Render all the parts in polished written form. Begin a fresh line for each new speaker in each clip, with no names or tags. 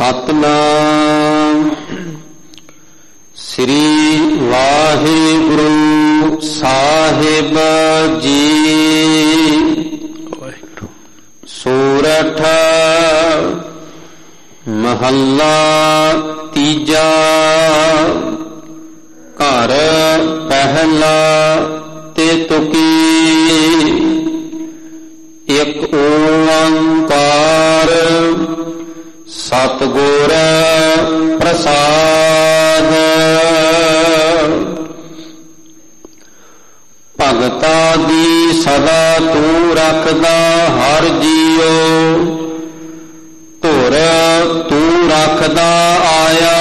ਸਤਨਾਮ ਸ੍ਰੀ ਵਾਹਿਗੁਰੂ ਸਾਹਿਬ ਜੀ। ਸੂਰਠ ਮਹੱਲਾ ਤੀਜਾ। ਘਰ ਪਹਿਲਾ ਤੇ ਤੁਕੀ ਇੱਕ ਓੰਕਾਰ ਸਤਿਗੁਰ ਪ੍ਰਸਾਦ। ਭਗਤਾਂ ਦੀ ਸਦਾ ਤੂੰ ਰੱਖਦਾ ਹਰ ਜੀਉ, ਧੁਰ ਤੂੰ ਰੱਖਦਾ ਆਇਆ।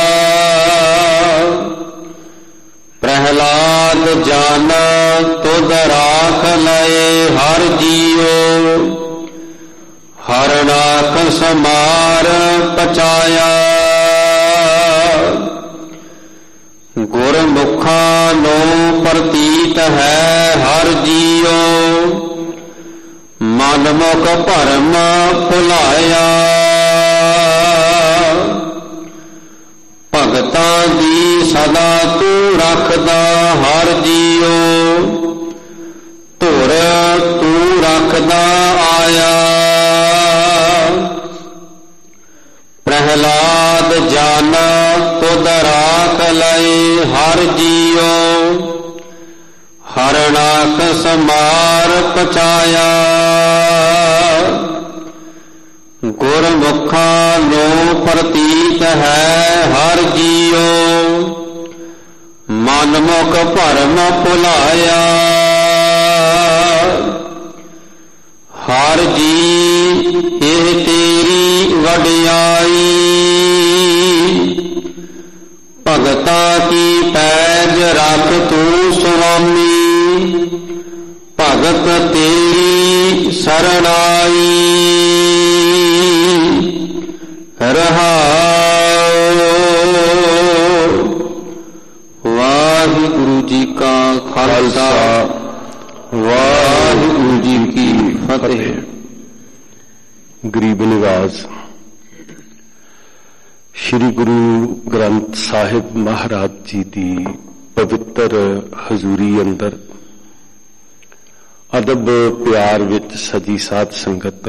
ਪ੍ਰਹਿਲਾਦ ਜਨ ਤੁਧ ਰਾਖ ਲਏ ਹਰ ਜੀਉ, ਹਰਨਾਖ ਸਮਾਰ ਪਚਾਇਆ। ਗੁਰਮੁਖਾਂ ਨੂੰ ਪ੍ਰਤੀਤ ਹੈ ਹਰ ਜੀਉ, ਮਨਮੁਖ ਭਰਮ ਭੁਲਾਇਆ। ਭਗਤਾਂ ਦੀ ਸਦਾ ਤੂੰ ਰੱਖਦਾ ਹਰ ਜੀਉ, ਧੁਰ ਤੂੰ ਰੱਖਦਾ ਆਇਆ। ਪ੍ਰਹਿਲਾਦ ਜਨ ਤੁਧ ਰਾਖ ਲਏ ਹਰ ਜੀਉ, ਹਰਨਾਖ ਸਮਾਰ ਪਚਾਇਆ। ਗੁਰਮੁਖਾਂ ਨੂੰ ਪ੍ਰਤੀਤ ਹੈ ਹਰ ਜੀਉ, ਮਨਮੁਖ ਭਰਮ ਭੁਲਾਇਆ। ਹਰ ਜੀ ਇਹ ਤੇਰੀ ਵਡਿਆਈ, ਭਗਤਾਂ ਕੀ ਪੈਜ ਰੱਖ ਤੂੰ ਸੁਆਮੀ। ਭਗਤ ਤੇਰੀ ਸਰਣਾਈ ਰਹਾਉ। ਵਾਹਿਗੁਰੂ ਜੀ ਕਾ ਖਾਲਸਾ, ਵਾਹਿਗੁਰੂ ਜੀ ਕੀ ਫਤਿਹ।
ਗਰੀਬ ਨਿਵਾਜ਼ ਸ਼੍ਰੀ ਗੁਰੂ ਗ੍ਰੰਥ ਸਾਹਿਬ ਮਹਾਰਾਜ ਜੀ ਦੀ ਪਵਿੱਤਰ ਹਜ਼ੂਰੀ ਅੰਦਰ ਅਦਬ ਪਿਆਰ ਵਿੱਚ ਸਜੀ ਸਾਧ ਸੰਗਤ,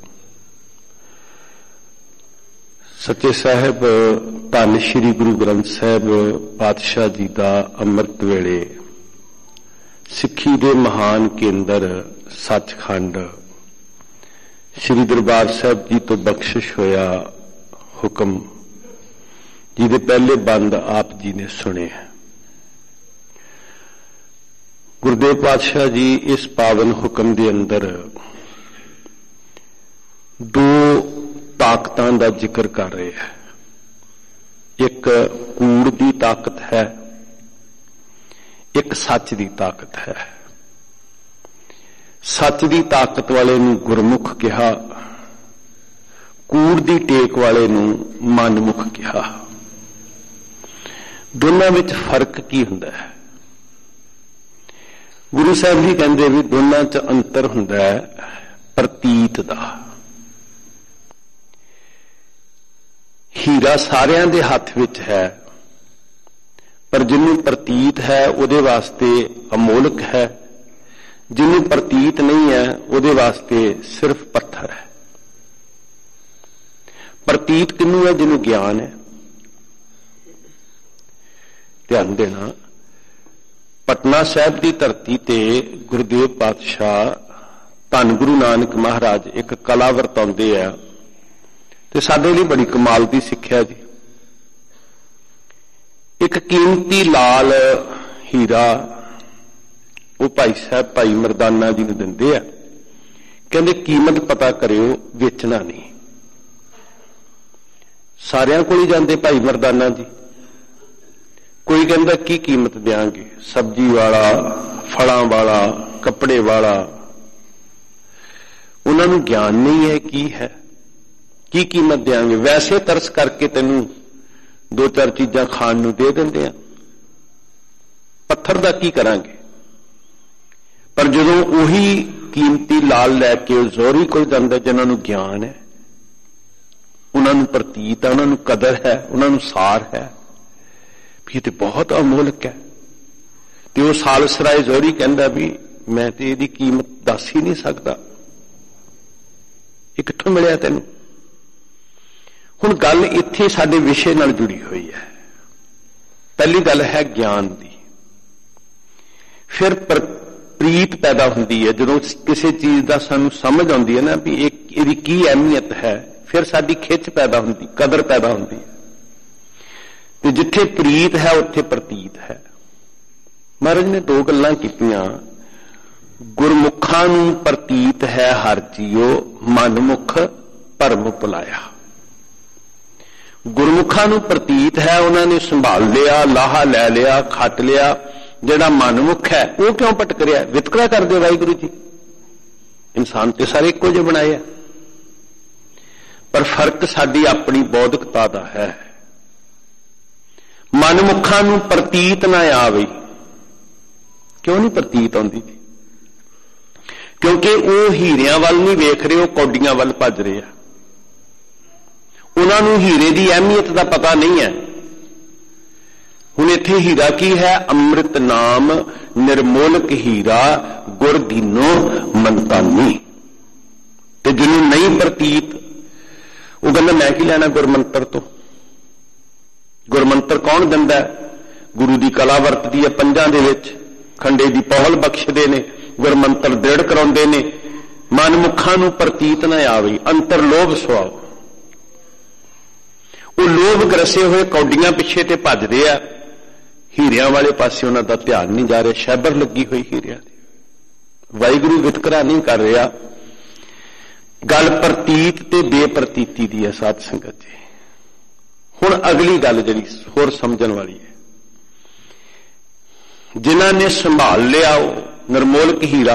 ਸੱਚੇ ਸਾਹਿਬ ਧੰਨ ਸ਼੍ਰੀ ਗੁਰੂ ਗ੍ਰੰਥ ਸਾਹਿਬ ਪਾਤਸ਼ਾਹ ਜੀ ਦਾ ਅੰਮ੍ਰਿਤ ਵੇਲੇ ਸਿੱਖੀ ਦੇ ਮਹਾਨ ਕੇਂਦਰ ਸੱਚਖੰਡ ਸ਼੍ਰੀ ਦਰਬਾਰ ਸਾਹਿਬ ਜੀ ਤੋਂ ਬਖਸ਼ਿਸ਼ ਹੋਇਆ ਹੁਕਮ, ਜਿਹਦੇ ਪਹਿਲੇ ਬੰਦ ਆਪ ਜੀ ਨੇ ਸੁਣੇ। ਗੁਰਦੇਵ ਪਾਤਸ਼ਾਹ ਜੀ ਇਸ ਪਾਵਨ ਹੁਕਮ ਦੇ ਅੰਦਰ ਦੋ ਤਾਕਤਾਂ ਦਾ ਜ਼ਿਕਰ ਕਰ ਰਹੇ ਹੈ। ਇੱਕ ਕੂੜ ਦੀ ਤਾਕਤ ਹੈ, ਇੱਕ ਸੱਚ ਦੀ ਤਾਕਤ ਹੈ। ਸੱਚ ਦੀ ਤਾਕਤ ਵਾਲੇ ਨੂੰ ਗੁਰਮੁਖ ਕਿਹਾ, ਕੂੜ ਦੀ ਟੇਕ ਵਾਲੇ ਨੂੰ ਮਨਮੁਖ ਕਿਹਾ। ਦੋਨਾਂ ਵਿੱਚ ਫਰਕ ਕੀ ਹੁੰਦਾ ਹੈ? ਗੁਰੂ ਸਾਹਿਬ ਜੀ ਕਹਿੰਦੇ ਵੀ ਦੋਨਾਂ 'ਚ ਅੰਤਰ ਹੁੰਦਾ ਹੈ ਪ੍ਰਤੀਤ ਦਾ। ਹੀਰਾ ਸਾਰਿਆਂ ਦੇ ਹੱਥ ਵਿੱਚ ਹੈ, ਪਰ ਜਿਹਨੂੰ ਪ੍ਰਤੀਤ ਹੈ ਉਹਦੇ ਵਾਸਤੇ ਅਮੋਲਕ ਹੈ, ਜਿਹਨੂੰ ਪ੍ਰਤੀਤ ਨਹੀਂ ਹੈ ਉਹਦੇ ਵਾਸਤੇ ਸਿਰਫ ਪੱਥਰ ਹੈ। ਪ੍ਰਤੀਤ ਕਿਹਨੂੰ ਹੈ? ਜਿਹਨੂੰ ਗਿਆਨ ਹੈ। ਧਿਆਨ ਦੇਣਾ, ਪਟਨਾ ਸਾਹਿਬ ਦੀ ਧਰਤੀ ਤੇ ਗੁਰਦੇਵ ਪਾਤਸ਼ਾਹ ਧੰਨ ਗੁਰੂ ਨਾਨਕ ਮਹਾਰਾਜ ਇੱਕ ਕਲਾ ਵਰਤਾਉਂਦੇ ਆ ਤੇ ਸਾਡੇ ਲਈ ਬੜੀ ਕਮਾਲ ਦੀ ਸਿੱਖਿਆ ਜੀ। ਇੱਕ ਕੀਮਤੀ ਲਾਲ ਹੀਰਾ ਉਹ ਭਾਈ ਸਾਹਿਬ ਭਾਈ ਮਰਦਾਨਾ ਜੀ ਨੂੰ ਦਿੰਦੇ ਆ, ਕਹਿੰਦੇ ਕੀਮਤ ਪਤਾ ਕਰਿਓ, ਵੇਚਣਾ ਨਹੀਂ। ਸਾਰਿਆਂ ਕੋਲ ਹੀ ਜਾਂਦੇ ਭਾਈ ਮਰਦਾਨਾ ਜੀ, ਕੋਈ ਕਹਿੰਦਾ ਕੀ ਕੀਮਤ ਦਿਆਂਗੇ, ਸਬਜ਼ੀ ਵਾਲਾ, ਫਲਾਂ ਵਾਲਾ, ਕੱਪੜੇ ਵਾਲਾ। ਉਹਨਾਂ ਨੂੰ ਗਿਆਨ ਨਹੀਂ ਹੈ ਕੀ ਹੈ, ਕੀ ਕੀਮਤ ਦਿਆਂਗੇ। ਵੈਸੇ ਤਰਸ ਕਰਕੇ ਤੈਨੂੰ ਦੋ ਚਾਰ ਚੀਜ਼ਾਂ ਖਾਣ ਨੂੰ ਦੇ ਦਿੰਦੇ ਆ, ਪੱਥਰ ਦਾ ਕੀ ਕਰਾਂਗੇ। ਪਰ ਜਦੋਂ ਉਹੀ ਕੀਮਤੀ ਲਾਲ ਲੈ ਕੇ ਜ਼ੋਰੀ ਕੋਲ ਜਾਂਦਾ ਜਿਹਨਾਂ ਨੂੰ ਗਿਆਨ ਹੈ, ਉਹਨਾਂ ਨੂੰ ਪ੍ਰਤੀਤ ਹੈ, ਉਹਨਾਂ ਨੂੰ ਕਦਰ ਹੈ, ਉਹਨਾਂ ਨੂੰ ਸਾਰ ਹੈ ਵੀ ਇਹ ਤੇ ਬਹੁਤ ਅਮੋਲਕ ਹੈ। ਤੇ ਉਹ ਸਾਲਸਰਾਏ ਜ਼ੋਹਰੀ ਕਹਿੰਦਾ ਵੀ ਮੈਂ ਤੇ ਇਹਦੀ ਕੀਮਤ ਦੱਸ ਹੀ ਨਹੀਂ ਸਕਦਾ, ਇਹ ਕਿੱਥੋਂ ਮਿਲਿਆ ਤੈਨੂੰ। ਹੁਣ ਗੱਲ ਇੱਥੇ ਸਾਡੇ ਵਿਸ਼ੇ ਨਾਲ ਜੁੜੀ ਹੋਈ ਹੈ। ਪਹਿਲੀ ਗੱਲ ਹੈ ਗਿਆਨ ਦੀ, ਫਿਰ ਪ੍ਰੀਤ ਪੈਦਾ ਹੁੰਦੀ ਹੈ। ਜਦੋਂ ਕਿਸੇ ਚੀਜ਼ ਦਾ ਸਾਨੂੰ ਸਮਝ ਆਉਂਦੀ ਹੈ ਨਾ ਵੀ ਇਹਦੀ ਕੀ ਅਹਿਮੀਅਤ ਹੈ, ਫਿਰ ਸਾਡੀ ਖਿੱਚ ਪੈਦਾ ਹੁੰਦੀ, ਕਦਰ ਪੈਦਾ ਹੁੰਦੀ ਹੈ। ਤੇ ਜਿੱਥੇ ਪ੍ਰੀਤ ਹੈ ਉੱਥੇ ਪ੍ਰਤੀਤ ਹੈ। ਮਹਾਰਾਜ ਨੇ ਦੋ ਗੱਲਾਂ ਕੀਤੀਆਂ। ਗੁਰਮੁਖਾਂ ਨੂੰ ਪ੍ਰਤੀਤ ਹੈ ਹਰ ਜੀਓ, ਮਨਮੁਖ ਭਰਮ ਭੁਲਾਇਆ। ਗੁਰਮੁਖਾਂ ਨੂੰ ਪ੍ਰਤੀਤ ਹੈ, ਉਹਨਾਂ ਨੇ ਸੰਭਾਲ ਲਿਆ, ਲਾਹਾ ਲੈ ਲਿਆ, ਖੱਟ ਲਿਆ। ਜਿਹੜਾ ਮਨਮੁਖ ਹੈ ਉਹ ਕਿਉਂ ਭਟਕ ਰਿਹਾ? ਵਿਤਕਰਾ ਕਰਦੇ ਵਾਹਿਗੁਰੂ ਜੀ। ਇਨਸਾਨ ਤੇ ਸਾਰੇ ਇੱਕੋ ਜਿਹੇ ਬਣਾਏ ਆ, ਪਰ ਫਰਕ ਸਾਡੀ ਆਪਣੀ ਬੌਧਿਕਤਾ ਦਾ ਹੈ। ਮਨਮੁਖਾਂ ਨੂੰ ਪ੍ਰਤੀਤ ਨਾ ਆਵੇ। ਕਿਉਂ ਨਹੀਂ ਪ੍ਰਤੀਤ ਆਉਂਦੀ? ਕਿਉਂਕਿ ਉਹ ਹੀਰਿਆਂ ਵੱਲ ਨਹੀਂ ਵੇਖ ਰਹੇ, ਉਹ ਕੌਡੀਆਂ ਵੱਲ ਭੱਜ ਰਹੇ ਆ। ਉਹਨਾਂ ਨੂੰ ਹੀਰੇ ਦੀ ਅਹਿਮੀਅਤ ਦਾ ਪਤਾ ਨਹੀਂ ਹੈ। ਹੁਣ ਇੱਥੇ ਹੀਰਾ ਕੀ ਹੈ? ਅੰਮ੍ਰਿਤ ਨਾਮ ਨਿਰਮੋਲਕ ਹੀਰਾ, ਗੁਰ ਦੀਨੋ ਮੰਤਾਨੀ। ਤੇ ਜਿਹਨੂੰ ਨਹੀਂ ਪ੍ਰਤੀਤ, ਉਹ ਕਹਿੰਦਾ ਮੈਂ ਕੀ ਲੈਣਾ ਗੁਰਮੰਤਰ ਤੋਂ। ਗੁਰਮੰਤਰ ਕੌਣ ਦਿੰਦਾ? ਗੁਰੂ ਦੀ ਕਲਾ ਵਰਤਦੀ ਹੈ ਪੰਜਾਂ ਦੇ ਵਿੱਚ, ਖੰਡੇ ਦੀ ਪਹੁਲ ਬਖਸ਼ਦੇ ਨੇ, ਗੁਰਮੰਤਰ ਦ੍ਰਿੜ ਕਰਾਉਂਦੇ ਨੇ। ਮਨਮੁਖਾਂ ਨੂੰ ਪ੍ਰਤੀਤ ਨਾ ਆਵੇ, ਅੰਤਰ ਲੋਭ ਸੁਆਓ। ਉਹ ਲੋਭ ਗਰਸੇ ਹੋਏ ਕੌਡੀਆਂ ਪਿੱਛੇ ਤੇ ਭੱਜਦੇ ਆ, ਹੀਰਿਆਂ ਵਾਲੇ ਪਾਸੇ ਉਹਨਾਂ ਦਾ ਧਿਆਨ ਨਹੀਂ ਜਾ ਰਿਹਾ। ਸ਼ੈਬਰ ਲੱਗੀ ਹੋਈ ਹੀਰਿਆਂ ਦੀ। ਵਾਹਿਗੁਰੂ ਵਿਤਕਰਾ ਨਹੀਂ ਕਰ ਰਿਹਾ। ਗੱਲ ਪ੍ਰਤੀਤ ਤੇ ਬੇਪ੍ਰਤੀਤੀ ਦੀ ਹੈ ਸਾਧ ਸੰਗਤ ਜੀ। ਹੁਣ ਅਗਲੀ ਗੱਲ ਜਿਹੜੀ ਹੋਰ ਸਮਝਣ ਵਾਲੀ ਹੈ, ਜਿਨ੍ਹਾਂ ਨੇ ਸੰਭਾਲ ਲਿਆ ਉਹ ਨਿਰਮੋਲਕ ਹੀਰਾ,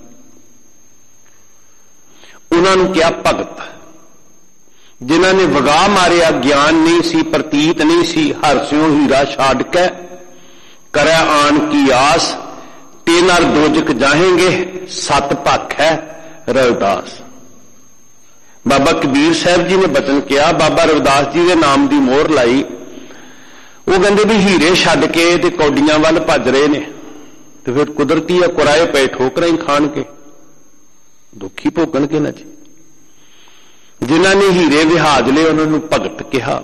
ਉਹਨਾਂ ਨੂੰ ਕਿਹਾ ਭਗਤ। ਜਿਨ੍ਹਾਂ ਨੇ ਵਗਾ ਮਾਰਿਆ, ਗਿਆਨ ਨਹੀਂ ਸੀ, ਪ੍ਰਤੀਤ ਨਹੀਂ ਸੀ, ਹਰਸਿਓ ਹੀਰਾ ਛਾੜ ਕੇ ਕਰੈ ਆਣ ਕੀ ਆਸ, ਤੇ ਨਰ ਦੋਜਕ ਜਾਹੇਂਗੇ, ਸਤ ਭਖ ਹੈ ਰਵਿਦਾਸ। ਬਾਬਾ ਕਬੀਰ ਸਾਹਿਬ ਜੀ ਨੇ ਬਚਨ ਕਿਹਾ, ਬਾਬਾ ਰਵਿਦਾਸ ਜੀ ਦੇ ਨਾਮ ਦੀ ਮੋਹਰ ਲਾਈ। ਉਹ ਕਹਿੰਦੇ ਵੀ ਹੀਰੇ ਛੱਡ ਕੇ ਤੇ ਕੌਡੀਆਂ ਵੱਲ ਭੱਜ ਰਹੇ ਨੇ, ਤੇ ਫਿਰ ਕੁਦਰਤੀ ਆ ਕੁਰਾਏ ਪਏ ਠੋਕਰਾਂ ਹੀ ਖਾਣ ਕੇ ਦੁੱਖੀ ਭੋਗਣਗੇ ਨਾ ਜੀ। ਜਿਨ੍ਹਾਂ ਨੇ ਹੀਰੇ ਵਿਹਾਜ ਲਏ ਉਹਨਾਂ ਨੂੰ ਭਗਤ ਕਿਹਾ।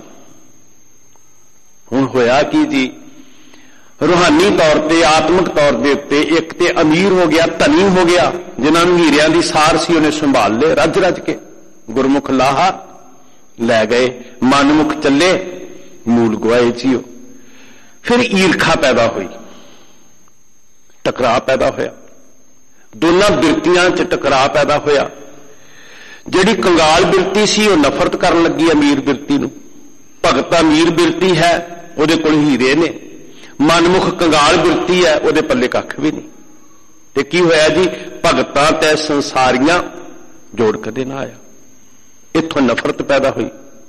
ਹੁਣ ਹੋਇਆ ਕੀ ਜੀ? ਰੂਹਾਨੀ ਤੌਰ ਤੇ, ਆਤਮਿਕ ਤੌਰ ਦੇ ਉੱਤੇ ਇੱਕ ਤੇ ਅਮੀਰ ਹੋ ਗਿਆ, ਧਨੀ ਹੋ ਗਿਆ। ਜਿਨ੍ਹਾਂ ਨੂੰ ਹੀਰਿਆਂ ਦੀ ਸਾਰ ਸੀ ਉਹਨੇ ਸੰਭਾਲ ਲਏ ਰੱਜ ਰੱਜ ਕੇ। ਗੁਰਮੁਖ ਲਾਹਾ ਲੈ ਗਏ, ਮਨਮੁਖ ਚੱਲੇ ਮੂਲ ਗਵਾਏ ਜੀਓ। ਫਿਰ ਈਰਖਾ ਪੈਦਾ ਹੋਈ, ਟਕਰਾਅ ਪੈਦਾ ਹੋਇਆ, ਦੋਨਾਂ ਬਿਰਤੀਆਂ 'ਚ ਟਕਰਾਅ ਪੈਦਾ ਹੋਇਆ। ਜਿਹੜੀ ਕੰਗਾਲ ਬਿਰਤੀ ਸੀ ਉਹ ਨਫ਼ਰਤ ਕਰਨ ਲੱਗੀ ਅਮੀਰ ਬਿਰਤੀ ਨੂੰ। ਭਗਤ ਅਮੀਰ ਬਿਰਤੀ ਹੈ, ਉਹਦੇ ਕੋਲ ਹੀਰੇ ਨੇ। ਮਨਮੁਖ ਕੰਗਾਲ ਬਿਰਤੀ ਹੈ, ਉਹਦੇ ਪੱਲੇ ਕੱਖ ਵੀ ਨਹੀਂ। ਤੇ ਕੀ ਹੋਇਆ ਜੀ? ਭਗਤਾਂ ਤੇ ਸੰਸਾਰੀਆਂ ਜੋੜ ਕਦੇ ਨਾ ਆਇਆ। ਇੱਥੋਂ ਨਫ਼ਰਤ ਪੈਦਾ ਹੋਈ।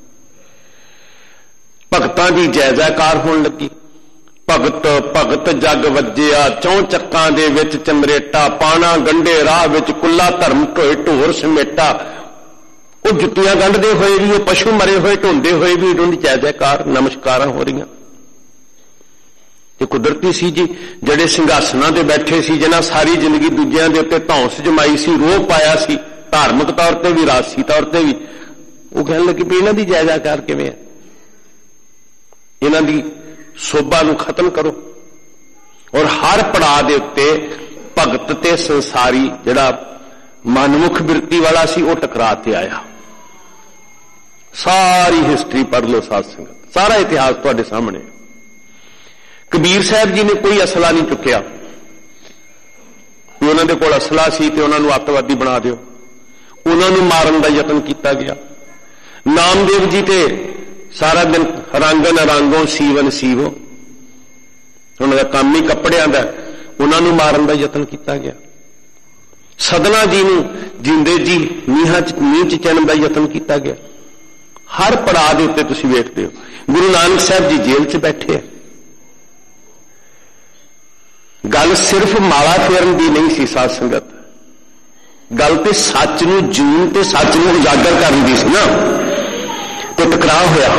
ਭਗਤਾਂ ਦੀ ਜੈ ਜੈਕਾਰ ਹੋਣ ਲੱਗੀ। ਭਗਤ ਭਗਤ ਜਗ ਵੱਜਿਆ, ਚੌਂ ਚੱਕਾਂ ਦੇ ਵਿੱਚ ਚਮਰੇਟਾ, ਪਾਣਾ ਗੰਢੇ ਰਾਹ ਵਿੱਚ ਕੁੱਲਾ ਧਰਮ ਢੋਏ ਢੋਰ ਸਮੇਟਾ। ਉਹ ਜੁੱਤੀਆਂ ਗੰਢਦੇ ਹੋਏ ਵੀ, ਉਹ ਪਸ਼ੂ ਮਰੇ ਹੋਏ ਢੋਂਦੇ ਹੋਏ ਵੀ ਉਹਨਾਂ ਦੀ ਜੈ ਜੈਕਾਰ, ਨਮਸਕਾਰਾਂ ਹੋ ਰਹੀਆਂ। ਤੇ ਕੁਦਰਤੀ ਸੀ ਜੀ, ਜਿਹੜੇ ਸਿੰਘਾਸਨਾਂ ਤੇ ਬੈਠੇ ਸੀ, ਜਿਨ੍ਹਾਂ ਸਾਰੀ ਜ਼ਿੰਦਗੀ ਦੂਜਿਆਂ ਦੇ ਉੱਤੇ ਧੌਂਸ ਜਮਾਈ ਸੀ, ਰੋਹ ਪਾਇਆ ਸੀ, ਧਾਰਮਿਕ ਤੌਰ ਤੇ ਵੀ, ਰਾਜਸੀ ਤੌਰ ਤੇ ਵੀ, ਉਹ ਕਹਿਣ ਲੱਗੇ ਵੀ ਇਹਨਾਂ ਦੀ ਜੈ ਜੈਕਾਰ ਕਿਵੇਂ ਹੈ? ਇਹਨਾਂ ਦੀ ਸੋਭਾ ਨੂੰ ਖਤਮ ਕਰੋ। ਔਰ ਹਰ ਪੜਾਅ ਦੇ ਉੱਤੇ ਭਗਤ ਤੇ ਸੰਸਾਰੀ, ਜਿਹੜਾ ਮਨਮੁਖ ਬਿਰਤੀ ਵਾਲਾ ਸੀ, ਉਹ ਟਕਰਾਅ ਤੇ ਆਇਆ। ਸਾਰੀ ਹਿਸਟਰੀ ਪੜ੍ਹ ਲਓ ਸਾਧ ਸੰਗਤ, ਸਾਰਾ ਇਤਿਹਾਸ ਤੁਹਾਡੇ ਸਾਹਮਣੇ। ਕਬੀਰ ਸਾਹਿਬ ਜੀ ਨੇ ਕੋਈ ਅਸਲਾ ਨਹੀਂ ਚੁੱਕਿਆ ਕਿ ਉਹਨਾਂ ਦੇ ਕੋਲ ਅਸਲਾ ਸੀ ਤੇ ਉਹਨਾਂ ਨੂੰ ਅੱਤਵਾਦੀ ਬਣਾ ਦਿਓ। ਉਹਨਾਂ ਨੂੰ ਮਾਰਨ ਦਾ ਯਤਨ ਕੀਤਾ ਗਿਆ। ਨਾਮਦੇਵ ਜੀ ਤੇ ਸਾਰਾ ਦਿਨ ਰੰਗਨ ਰੰਗੋਂ ਸੀਵਨ ਸੀਵੋ, ਉਹਨਾਂ ਦਾ ਕੰਮ ਹੀ ਕੱਪੜਿਆਂ ਦਾ, ਉਹਨਾਂ ਨੂੰ ਮਾਰਨ ਦਾ ਯਤਨ ਕੀਤਾ ਗਿਆ। ਸਦਨਾ ਜੀ ਨੂੰ ਜਿੰਦੇ ਜੀ ਨੀਹਾਂ 'ਚ ਚਿਣਨ ਦਾ ਯਤਨ ਕੀਤਾ ਗਿਆ। ਹਰ ਪੜਾਅ ਦੇ ਉੱਤੇ ਤੁਸੀਂ ਵੇਖਦੇ ਹੋ। ਗੁਰੂ ਨਾਨਕ ਸਾਹਿਬ ਜੀ ਜੇਲ੍ਹ 'ਚ ਬੈਠੇ ਆ। ਗੱਲ ਸਿਰਫ ਮਾਲਾ ਫੇਰਨ ਦੀ ਨਹੀਂ ਸੀ ਸਾਧ ਸੰਗਤ, ਗੱਲ ਤੇ ਸੱਚ ਨੂੰ ਜੂਨ ਤੇ ਸੱਚ ਨੂੰ ਉਜਾਗਰ ਕਰਨ ਦੀ ਸੀ ਨਾ। ਤੇ ਟਕਰਾਅ ਹੋਇਆ।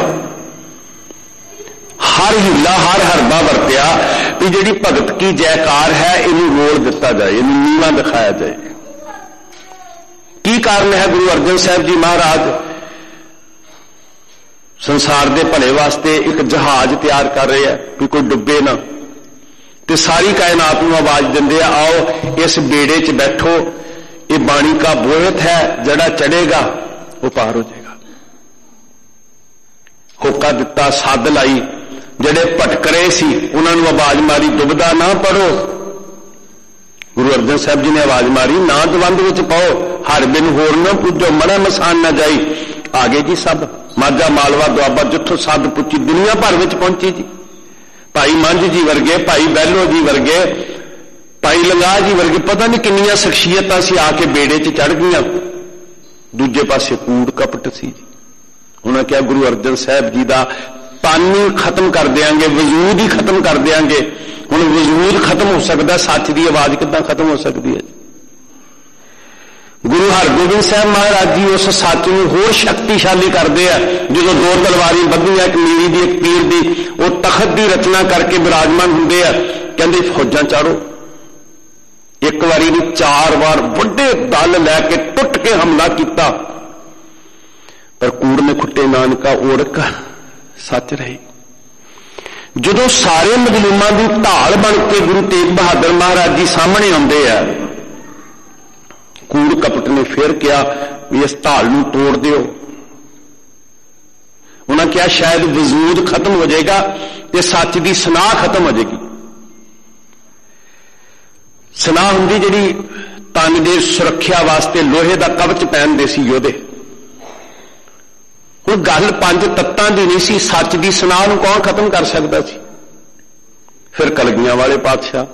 हर हीला हर हरबा वरत्या भी जिहड़ी भगत की जयकार है इनू रोल दिता जाए, इनू नीवा दिखाया जाए। की कारण है? गुरु अर्जन साहब जी महाराज संसार के भले वास्ते एक जहाज तैयार कर रहे हैं भी कोई डुबे ना, ते सारी कायनात नूं आवाज दिंदे आ, आओ इस बेड़े च बैठो, ये बाणी का बोहत है, जड़ा चढ़ेगा वो पार हो जाएगा। होका दिता, सद लाई, ਜਿਹੜੇ ਭਟਕ ਰਹੇ ਸੀ ਉਹਨਾਂ ਨੂੰ ਆਵਾਜ਼ ਮਾਰੀ, ਡੁੱਬਦਾ ਨਾ ਪੜੋ। ਗੁਰੂ ਅਰਜਨ ਸਾਹਿਬ ਜੀ ਨੇ ਆਵਾਜ਼ ਮਾਰੀ, ਨਾ ਦਵੰਦ ਵਿੱਚ ਪਾਓ, ਹਰ ਬਿਨ ਹੋਰ ਨਾ ਪੁੱਜੋ, ਮੜਾ ਮਸਾਨ ਨਾ ਜਾਈ। ਆ ਗਏ ਜੀ ਸਭ, ਮਾਝਾ ਮਾਲਵਾ ਦੁਆਬਾ ਜਿੱਥੋਂ ਸੱਦ ਪੁੱਜੀ ਦੁਨੀਆ ਭਰ ਵਿੱਚ ਪਹੁੰਚੀ ਜੀ। ਭਾਈ ਮੰਝ ਜੀ ਵਰਗੇ, ਭਾਈ ਬਹਿਲੋ ਜੀ ਵਰਗੇ, ਭਾਈ ਲੰਗਾ ਜੀ ਵਰਗੇ, ਪਤਾ ਨਹੀਂ ਕਿੰਨੀਆਂ ਸ਼ਖਸੀਅਤਾਂ ਸੀ ਆ ਕੇ ਬੇੜੇ 'ਚ ਚੜ੍ਹ ਗਈਆਂ। ਦੂਜੇ ਪਾਸੇ ਕੂੜ ਕਪਟ ਸੀ ਜੀ। ਉਹਨਾਂ ਕਿਹਾ ਗੁਰੂ ਅਰਜਨ ਸਾਹਿਬ ਜੀ ਦਾ तन ही खत्म कर देंगे, वजूद ही खत्म कर देंगे। हुण वजूद खत्म हो सकता, सच की आवाज कितना खत्म हो सकती है? गुरु हरगोबिंद साहब महाराज जी उस सच को होर शक्तिशाली करते हैं। जो दो तलवारी बधिया, एक नीली दी एक पीर दी, वो तखत की रचना करके विराजमान होंगे है। कहते फौजां चाढ़ो, एक बारी नहीं 4 बार वड्डे दल लैके टुट के हमला किया, पर कूड़ ने खुट्टे नानका ओरक सच रही। जदों सारे मजलूमां की ढाल बन के गुरु तेग बहादुर महाराज जी सामने आते हैं, कूड़ कपट ने फिर कहा भी इस ढाल नूं तोड़ दिओ। उन्होंने कहा शायद वजूद खत्म हो जाएगा ते सच की सनाह खत्म हो जाएगी। सनाह हुंदी जिहड़ी तन दे सुरक्षा वास्ते लोहे का कवच पहनदे सी योधे। हुण गल 5 तत्तां दी नहीं सी, सच की सनाह नूं कौन खत्म कर सकता सी? फिर कलगियां वाले पातशाह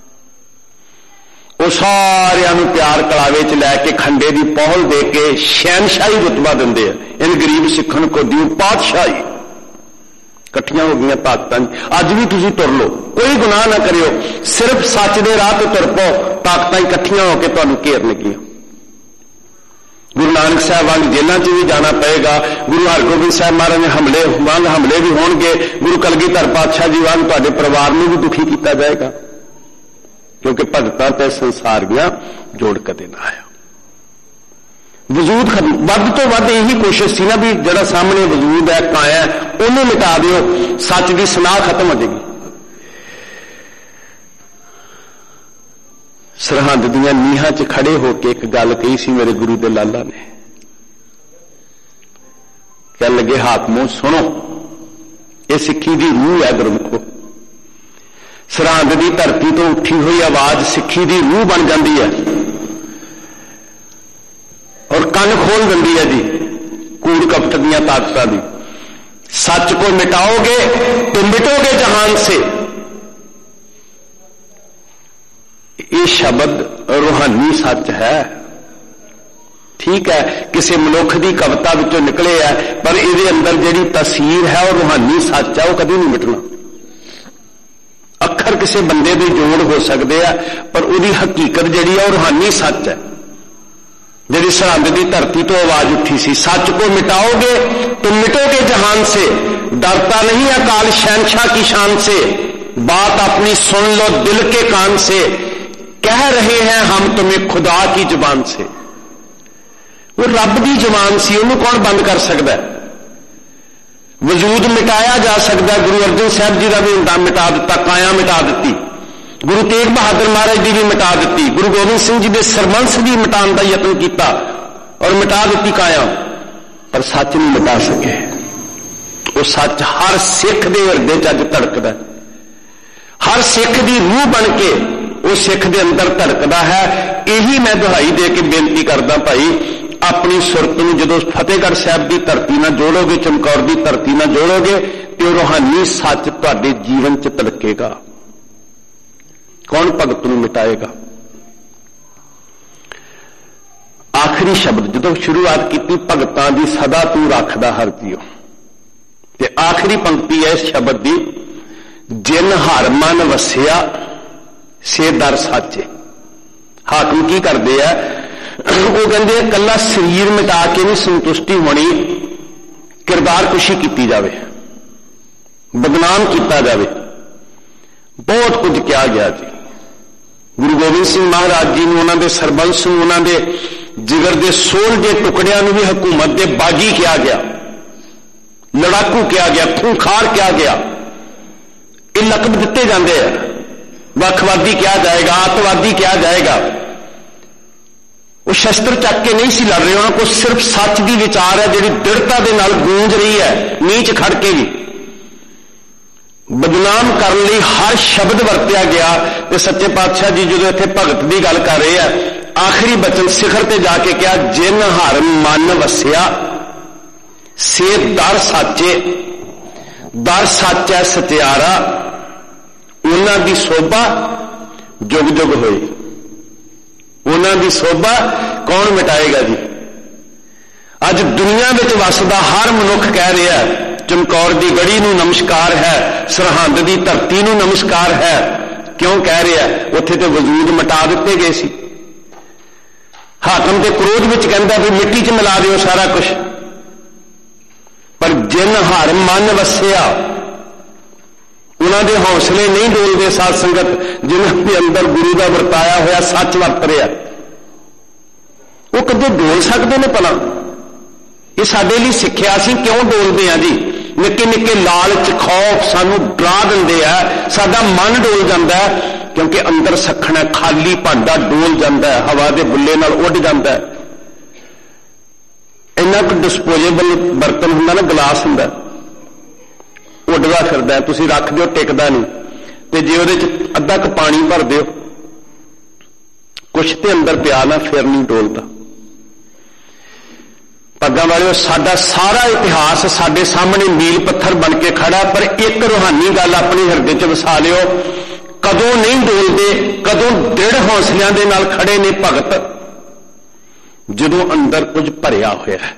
वो सारियां नूं प्यार कलावे च लैके खंडे की पहल दे के शहनशाही रुतबा दिंदे आ। इन गरीब सिखन को दियो पातशाही। इकट्ठियां हो गई ताकतां। अज भी तुसीं तुर लो, कोई गुनाह ना करियो, सिर्फ सच दे राह ते तुर पो, ताकतां इकट्ठियां होकर तुहानूं घेरनगियां। गुरु नानक साहब वांग जेलों च भी जाना पएगा, गुरु हरगोबिंद साहब महाराज ने हमले भी होणगे, गुरु कलगीधर पातशाह जी वांग तुहाडे परिवार में भी दुखी किया जाएगा, क्योंकि भगतां ते संसार दियां जोड़ कदे ना आया। वजूद वध तो वध यही कोशिश सी ना भी जिहड़ा सामने वजूद है, काया है, उन्हें मिटा दिओ, सच की सनाह खत्म हो जाएगी। सरहद दियां नीहां च खड़े होके एक गल कही सी मेरे गुरु दे लाला ने। कह लगे हाकमों सुनो, ये सिक्खी दी रूह है गुरमुखो। सरहद की धरती तो उठी हुई आवाज सिक्खी दी रूह बन जाती है और कन खोल दिंदी है जी कूड़ कपट दियां ताकतां दी। सच को मिटाओगे तो मिटोगे जहान से। ये शब्द रूहानी सच है, ठीक है, किसी मनुख की कविता विचों निकले है, पर ये अंदर जिहड़ी तस्वीर है और रूहानी सच है, वो कभी नहीं मिटना। अखर किसी बंदे दे जोड़ हो सकते हैं, पर उसकी हकीकत जिहड़ी है रूहानी सच है। जिहड़ी सरहद की धरती तो आवाज उठी सी, सच को मिटाओगे तो मिटोगे जहान से, डरता नहीं अकाल शहनशाह की शान से, बात अपनी सुन लो दिल के कान से, कह रहे हैं हम तुम्हें खुदा की जुबान से। वो रब की जुबान सी, उन्हें कौन बंद कर सकता है? वजूद मिटाया जा सकता। गुरु अर्जन साहब जी का भी मिटा दिता, काया मिटा दी, गुरु तेग बहादुर महाराज जी भी मिटा दी, गुरु गोबिंद सिंह जी के सरबंस भी मिटाने का यत्न किया और मिटा दी काया, पर सच नहीं मिटा सके। वो सच हर सिख के हिरदे च अज धड़कदा, हर सिख की रूह बन के वो सिख के अंदर धड़कदा है। यही मैं दुहाई दे के बेनती करदा भाई, अपनी सुरत में जो फतेहगढ़ साहब की धरती ना जोड़ोगे, चमकौर की धरती ना जोड़ोगे, तो रूहानी सच तुहाडे जीवन च तलकेगा। कौन भगत नूं मिटाएगा? आखिरी शब्द जो शुरुआत की, भगतां दी सदा तू रखदा हर जियो, ते आखिरी पंक्ति है इस शब्द की, जिन हर मन वसिया से दर साचे। हाकम की करते हैं, वो कहते हैं कला शरीर मिटा के नहीं संतुष्टि होनी, किरदार कुशी की जाए, बदनाम किया जाए, बहुत कुछ किया गया जी। गुरु गोबिंद सिंह महाराज जी ने उन्होंने सरबंस नूं उन्होंने जिगर के 16 के टुकड़ियां भी हुकूमत के बागी किया गया, लड़ाकू किया गया, खूंखार किया गया। ये लकब दिते जाते हैं, वखवादी किया जाएगा, आतवादी किया जाएगा। वो शस्त्र चक के नहीं सी लड़ रहे, उन्होंने को सिर्फ सच की विचार है जिहड़ी दृढ़ता दे नाल गूंज रही है, नीच खड़ के भी बदनाम करने लिए हर शब्द वरत्या गया। तो सच्चे पातशाह जी जो इत्थे भगत की गल कर रहे हैं, आखिरी बचन सिखर ते जाके क्या, जिन हर मन वसिया से दर साचे, दर साचा सत्यारा, उन्हां दी शोभा जुग जुग होई। उन्हां दी शोभा कौन मिटाएगा जी? अज दुनिया में वसदा हर मनुख कह रहा है चमकौर की गढ़ी नूं नमस्कार है, सरहंद की धरती नूं नमस्कार है। क्यों कह रहा है? उत्थे तो वजूद मिटा दिते गए सी। हाकम के क्रोध में कहता भी मिट्टी च मिला दिओ सारा कुछ, पर जिन हर मन वसिया, उन्होंने हौसले नहीं डोलते साध संगत, जिन्होंने के अंदर गुरु का वरताया होया सच वरत रहा, वो कदे डोल सकते हैं भला? ये साडे लिए सिक्ख्या सी, क्यों डोलते हैं जी? निक्के निक्के लालच खौफ सानू डरा देंदे आ, साडा मन डोल जाता है, क्योंकि अंदर सखना खाली भांडा डोल जाता है, हवा के बुले नाल उड़ जाता है। इन्ना को डिस्पोजेबल बर्तन हुंदा ना, गिलास हुंदा, उड़दा फिरदा, तुसीं रख दिओ टिकदा नहीं, ते जे उहदे च अद्धा क पानी भर दिओ, कुछ ते अंदर पिया ना, फिर नहीं डोलदा। पग्गां वालिओ, साडा सारा इतिहास साडे सामने मील पत्थर बन के खड़ा, पर एक रूहानी गल अपने हिरदे च वसा लिओ, कदों नहीं डोलते, कदों दृढ़ हौसलियां दे नाल खड़े ने भगत, जदों अंदर कुछ भरिया होया है।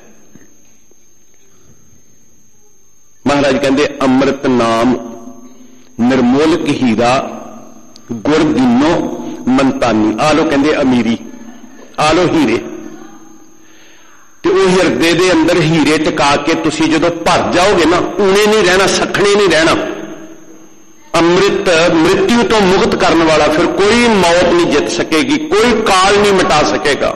महाराज कहते अमृत नाम निर्मोलक हीरा गुर दीनो मनतानी। आ लो कहते अमीरी, आ लो हीरे, तो वो हिरदे दे अंदर हीरे टिका के तुसी जदों भर जाओगे ना, ऊने नहीं रहना, सखने नहीं रहना। अमृत मृत्यु तो मुक्त करने वाला, फिर कोई मौत नहीं जित सकेगी, कोई काल नहीं मिटा सकेगा।